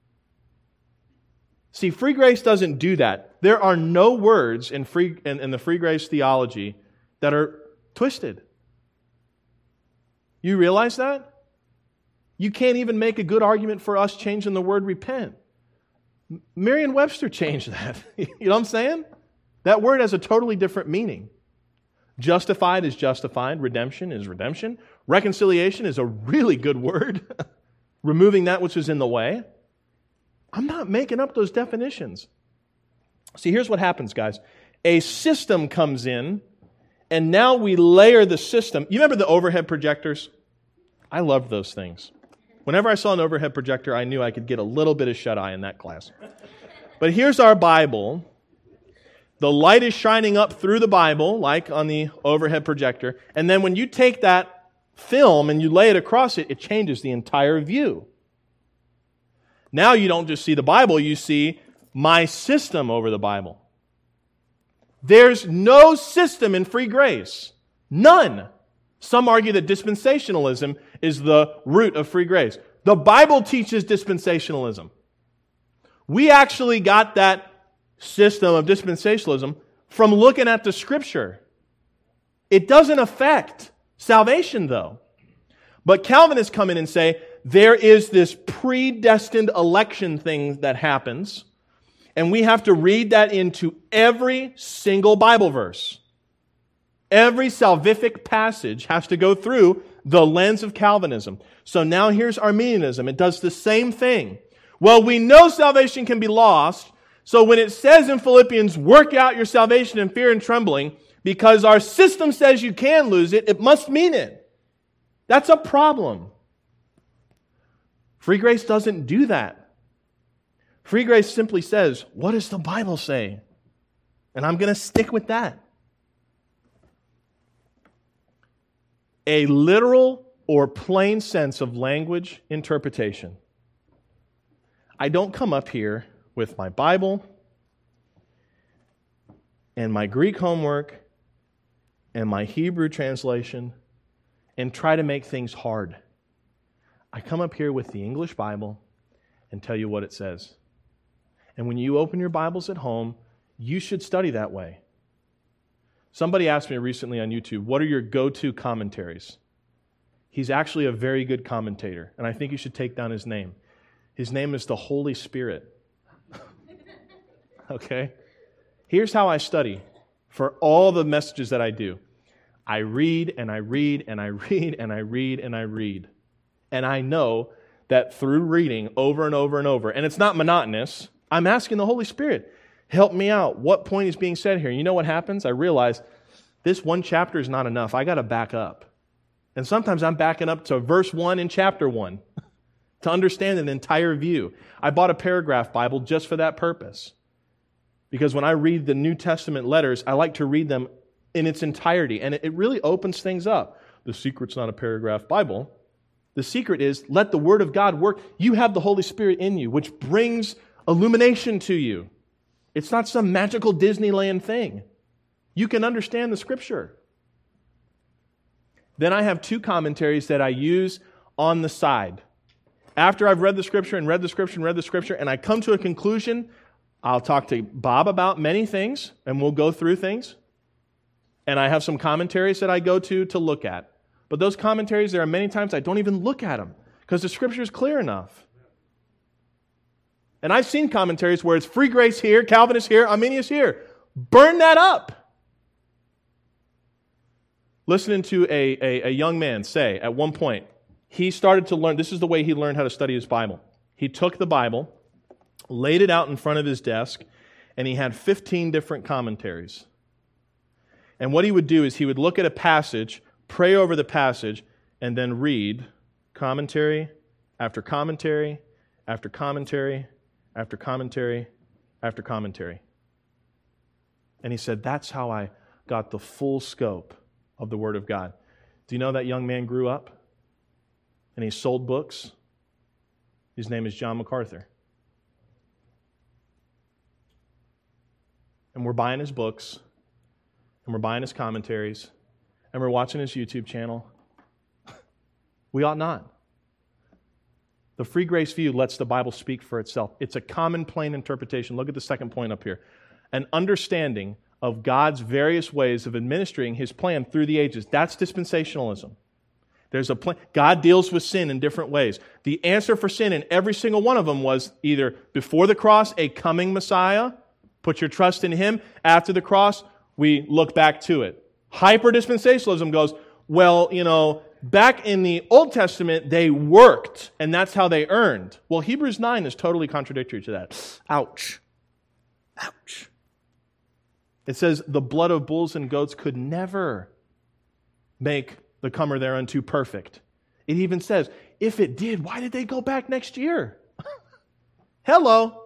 See, free grace doesn't do that. There are no words in the free grace theology that are twisted. You realize that? You can't even make a good argument for us changing the word repent. Merriam-Webster changed that. You know what I'm saying? That word has a totally different meaning. Justified is justified. Redemption is redemption. Reconciliation is a really good word. Removing that which is in the way. I'm not making up those definitions. See, here's what happens, guys. A system comes in, and now we layer the system. You remember the overhead projectors? I loved those things. Whenever I saw an overhead projector, I knew I could get a little bit of shut-eye in that class. But here's our Bible. The light is shining up through the Bible, like on the overhead projector. And then when you take that film and you lay it across it, it changes the entire view. Now you don't just see the Bible, you see my system over the Bible. There's no system in free grace. None. Some argue that dispensationalism is the root of free grace. The Bible teaches dispensationalism. We actually got that system of dispensationalism from looking at the Scripture. It doesn't affect salvation, though. But Calvinists come in and say, there is this predestined election thing that happens, and we have to read that into every single Bible verse. Every salvific passage has to go through the lens of Calvinism. So now here's Arminianism. It does the same thing. Well, we know salvation can be lost, so when it says in Philippians, work out your salvation in fear and trembling, because our system says you can lose it, it must mean it. That's a problem. Free grace doesn't do that. Free grace simply says, what does the Bible say? And I'm going to stick with that. A literal or plain sense of language interpretation. I don't come up here with my Bible and my Greek homework and my Hebrew translation and try to make things hard. I come up here with the English Bible and tell you what it says. And when you open your Bibles at home, you should study that way. Somebody asked me recently on YouTube, what are your go-to commentaries? He's actually a very good commentator, and I think you should take down his name. His name is the Holy Spirit. Okay? Here's how I study for all the messages that I do. I read and I read and I read and I read and I read. And I know that through reading over and over and over, and it's not monotonous, I'm asking the Holy Spirit, help me out. What point is being said here? You know what happens? I realize this one chapter is not enough. I got to back up. And sometimes I'm backing up to verse 1 in chapter 1 to understand an entire view. I bought a paragraph Bible just for that purpose. Because when I read the New Testament letters, I like to read them in its entirety. And it really opens things up. The secret's not a paragraph Bible. The secret is let the Word of God work. You have the Holy Spirit in you, which brings illumination to you. It's not some magical Disneyland thing. You can understand the Scripture. Then I have two commentaries that I use on the side. After I've read the Scripture and read the Scripture and read the Scripture, and I come to a conclusion, I'll talk to Bob about many things, and we'll go through things. And I have some commentaries that I go to look at. But those commentaries, there are many times I don't even look at them because the Scripture is clear enough. And I've seen commentaries where it's free grace here, Calvinist here, Arminius here. Burn that up. Listening to a young man say at one point, he started to learn, this is the way he learned how to study his Bible. He took the Bible, laid it out in front of his desk, and he had 15 different commentaries. And what he would do is he would look at a passage, pray over the passage, and then read commentary after commentary after commentary after commentary after commentary. And he said, that's how I got the full scope of the Word of God. Do you know that young man grew up and he sold books? His name is John MacArthur. And we're buying his books, and we're buying his commentaries, and we're watching his YouTube channel. We ought not. The free grace view lets the Bible speak for itself. It's a common, plain interpretation. Look at the second point up here. An understanding of God's various ways of administering His plan through the ages. That's dispensationalism. There's a plan. God deals with sin in different ways. The answer for sin in every single one of them was either before the cross, a coming Messiah, put your trust in Him. After the cross, we look back to it. Hyper-dispensationalism goes, well, back in the Old Testament, they worked, and that's how they earned. Well, Hebrews 9 is totally contradictory to that. Ouch. Ouch. It says the blood of bulls and goats could never make the comer thereunto perfect. It even says, if it did, why did they go back next year? Hello.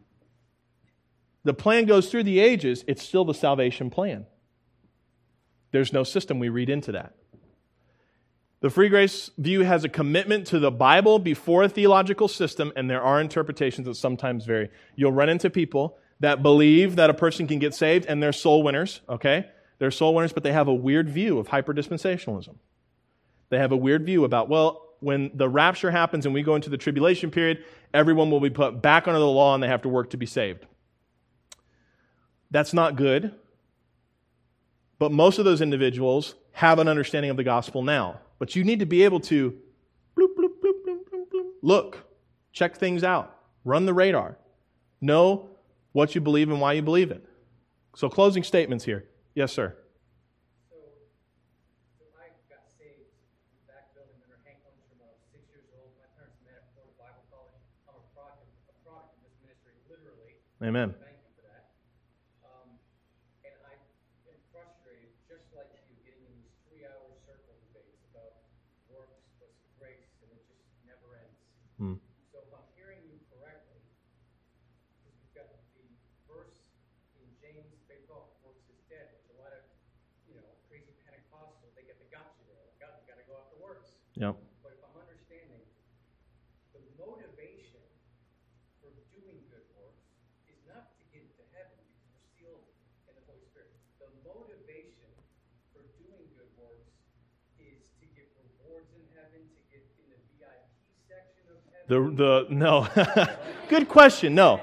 The plan goes through the ages. It's still the salvation plan. There's no system we read into that. The free grace view has a commitment to the Bible before a theological system, and there are interpretations that sometimes vary. You'll run into people that believe that a person can get saved, and they're soul winners, okay? They're soul winners, but they have a weird view of hyper-dispensationalism. They have a weird view about, well, when the rapture happens and we go into the tribulation period, everyone will be put back under the law and they have to work to be saved. That's not good. But most of those individuals have an understanding of the gospel now. But you need to be able to bloop, bloop, bloop, bloop, bloop, bloop, look, check things out, run the radar, know what you believe and why you believe it. So closing statements here. Yes, sir. So I got saved in the back building under Hank Lundstrom when I was 6 years old. My parents met at Florida Bible College. I'm a product of this ministry, literally. Amen. Thank you for that. And I've been frustrated, just like you, getting in these 3-hour circle debates about works versus grace, and it just never ends. So if I'm hearing you correctly, because we've got the verse in James, faith off works is dead, which a lot of, crazy Pentecostals, they get the gotcha there. You got to go after works. Yep. But if I'm understanding, the motivation for doing good works is not to get into heaven because we're sealed in the Holy Spirit. The motivation for doing good works is to get rewards in heaven, to get in the VIP section of heaven. No. Good question. No.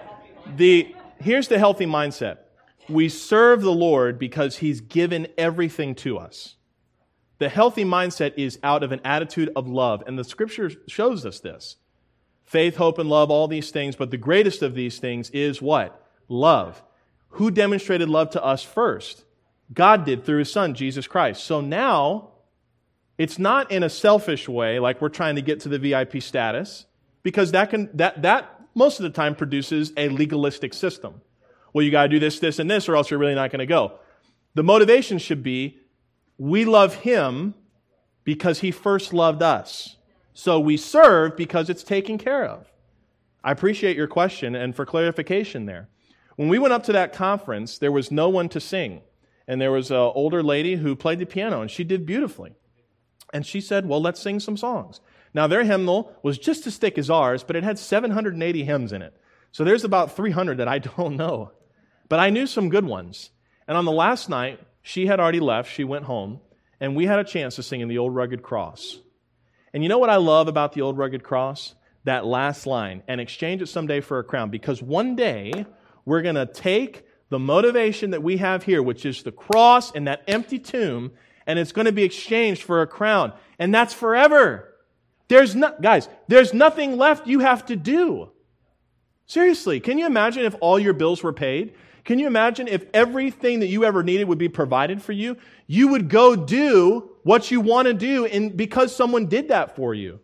Here's the healthy mindset. We serve the Lord because He's given everything to us. The healthy mindset is out of an attitude of love, and the Scripture shows us this. Faith, hope, and love, all these things, but the greatest of these things is what? Love. Who demonstrated love to us first? God did through His Son, Jesus Christ. So now, it's not in a selfish way, like we're trying to get to the VIP status, because that most of the time produces a legalistic system. Well, you got to do this, this, and this, or else you're really not going to go. The motivation should be, we love Him because He first loved us. So we serve because it's taken care of. I appreciate your question, and for clarification there. When we went up to that conference, there was no one to sing. And there was an older lady who played the piano, and she did beautifully. And she said, well, let's sing some songs. Now, their hymnal was just as thick as ours, but it had 780 hymns in it. So there's about 300 that I don't know. But I knew some good ones. And on the last night, she had already left. She went home. And we had a chance to sing in the Old Rugged Cross. And you know what I love about the Old Rugged Cross? That last line, and exchange it someday for a crown. Because one day, we're going to take the motivation that we have here, which is the cross and that empty tomb, and it's going to be exchanged for a crown. And that's forever. There's nothing left you have to do. Seriously, can you imagine if all your bills were paid? Can you imagine if everything that you ever needed would be provided for you? You would go do what you want to do because someone did that for you.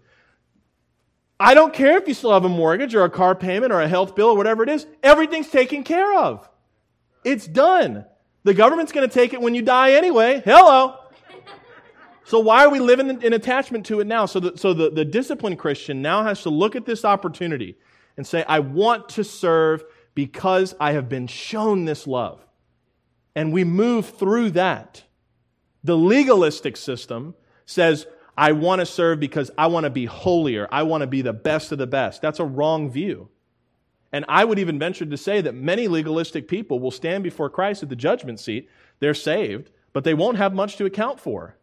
I don't care if you still have a mortgage or a car payment or a health bill or whatever it is. Everything's taken care of. It's done. The government's going to take it when you die anyway. Hello. So why are we living in attachment to it now? So the disciplined Christian now has to look at this opportunity and say, I want to serve because I have been shown this love. And we move through that. The legalistic system says, I want to serve because I want to be holier. I want to be the best of the best. That's a wrong view. And I would even venture to say that many legalistic people will stand before Christ at the judgment seat. They're saved, but they won't have much to account for.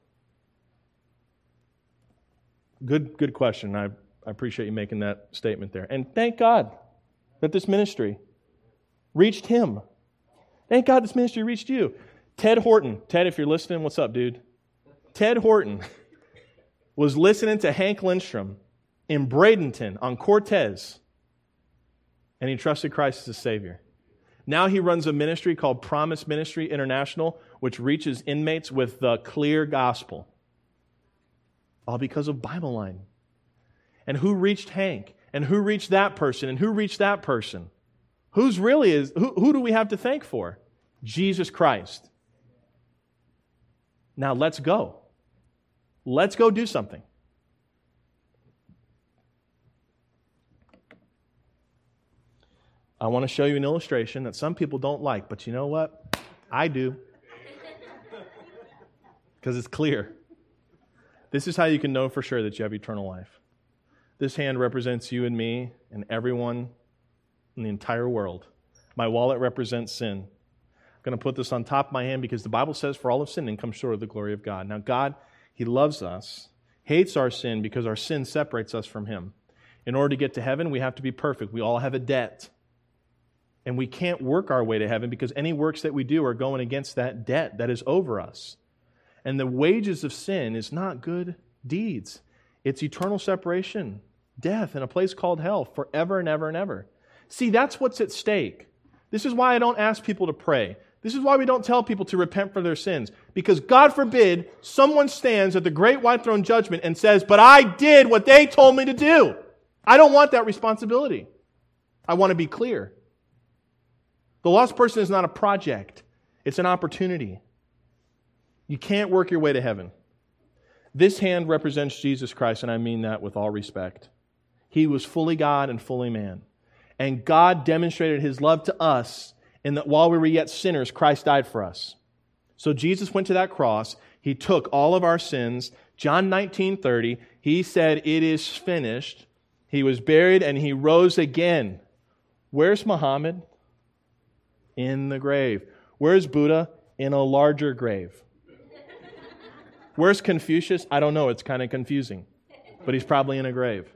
Good question. I appreciate you making that statement there. And thank God that this ministry reached him. Thank God this ministry reached you. Ted Horton. Ted, if you're listening, what's up, dude? Ted Horton was listening to Hank Lundstrom in Bradenton on Cortez, and he trusted Christ as his Savior. Now he runs a ministry called Promise Ministry International, which reaches inmates with the clear gospel. All because of Bible Line. And who reached Hank? And who reached that person? And who reached that person? Who do we have to thank for? Jesus Christ. Now let's go. Let's go do something. I want to show you an illustration that some people don't like, but you know what? I do. Because it's clear. This is how you can know for sure that you have eternal life. This hand represents you and me and everyone in the entire world. My wallet represents sin. I'm going to put this on top of my hand because the Bible says, for all have sinned and come short of the glory of God. Now God, He loves us, hates our sin because our sin separates us from Him. In order to get to heaven, we have to be perfect. We all have a debt. And we can't work our way to heaven because any works that we do are going against that debt that is over us. And the wages of sin is not good deeds. It's eternal separation, death, in a place called hell forever and ever and ever. See, that's what's at stake. This is why I don't ask people to pray. This is why we don't tell people to repent for their sins. Because God forbid someone stands at the great white throne judgment and says, but I did what they told me to do. I don't want that responsibility. I want to be clear. The lost person is not a project. It's an opportunity. You can't work your way to heaven. This hand represents Jesus Christ, and I mean that with all respect. He was fully God and fully man. And God demonstrated His love to us in that while we were yet sinners, Christ died for us. So Jesus went to that cross. He took all of our sins. John 19:30, He said, it is finished. He was buried and He rose again. Where's Muhammad? In the grave. Where's Buddha? In a larger grave. Where's Confucius? I don't know. It's kind of confusing. But he's probably in a grave.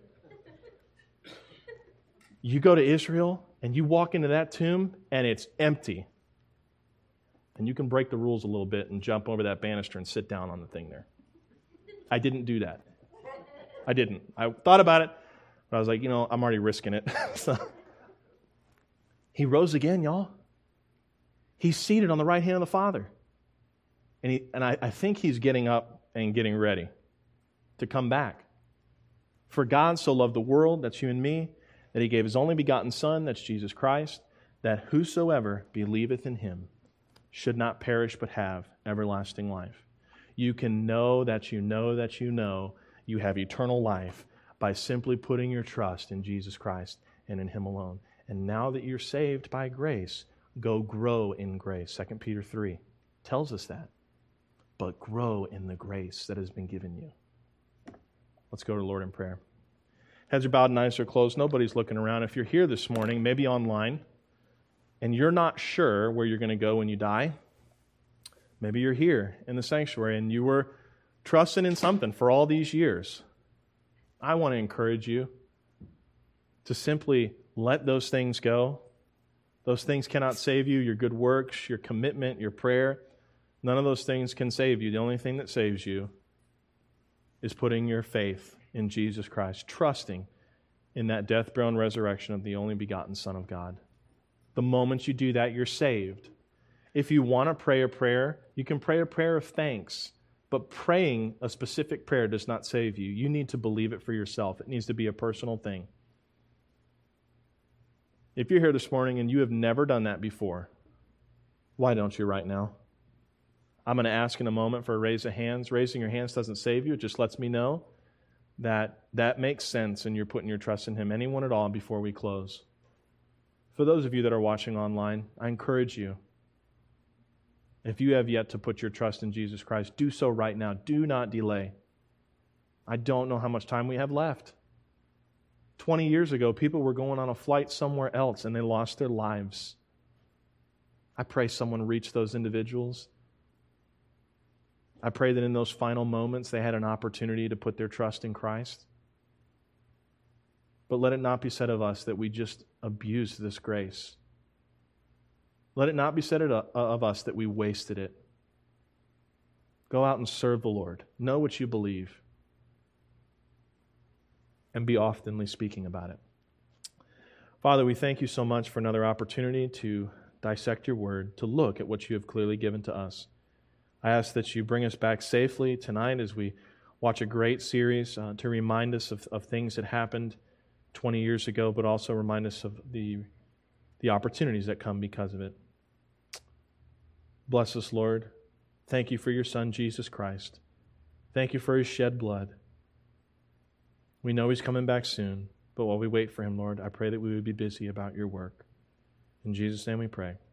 You go to Israel and you walk into that tomb and it's empty. And you can break the rules a little bit and jump over that banister and sit down on the thing there. I didn't do that. I didn't. I thought about it, but I was like, I'm already risking it. So, He rose again, y'all. He's seated on the right hand of the Father. And I think He's getting up and getting ready to come back. For God so loved the world, that's you and me, that He gave His only begotten Son, that's Jesus Christ, that whosoever believeth in Him should not perish but have everlasting life. You can know that you know that you know you have eternal life by simply putting your trust in Jesus Christ and in Him alone. And now that you're saved by grace, go grow in grace. 2 Peter 3 tells us that. But grow in the grace that has been given you. Let's go to the Lord in prayer. Heads are bowed and eyes are closed. Nobody's looking around. If you're here this morning, maybe online, and you're not sure where you're going to go when you die, maybe you're here in the sanctuary and you were trusting in something for all these years. I want to encourage you to simply let those things go. Those things cannot save you. Your good works, your commitment, your prayer, none of those things can save you. The only thing that saves you is putting your faith in Jesus Christ, trusting in that death, burial, and resurrection of the only begotten Son of God. The moment you do that, you're saved. If you want to pray a prayer, you can pray a prayer of thanks, but praying a specific prayer does not save you. You need to believe it for yourself. It needs to be a personal thing. If you're here this morning and you have never done that before, why don't you right now? I'm going to ask in a moment for a raise of hands. Raising your hands doesn't save you. It just lets me know that that makes sense and you're putting your trust in Him. Anyone at all before we close? For those of you that are watching online, I encourage you, if you have yet to put your trust in Jesus Christ, do so right now. Do not delay. I don't know how much time we have left. 20 years ago, people were going on a flight somewhere else and they lost their lives. I pray someone reach those individuals. I pray that in those final moments they had an opportunity to put their trust in Christ. But let it not be said of us that we just abused this grace. Let it not be said of us that we wasted it. Go out and serve the Lord. Know what you believe. And be oftenly speaking about it. Father, we thank you so much for another opportunity to dissect your word, to look at what you have clearly given to us. I ask that you bring us back safely tonight as we watch a great series to remind us of things that happened 20 years ago, but also remind us of the opportunities that come because of it. Bless us, Lord. Thank you for your Son, Jesus Christ. Thank you for His shed blood. We know He's coming back soon, but while we wait for Him, Lord, I pray that we would be busy about your work. In Jesus' name we pray.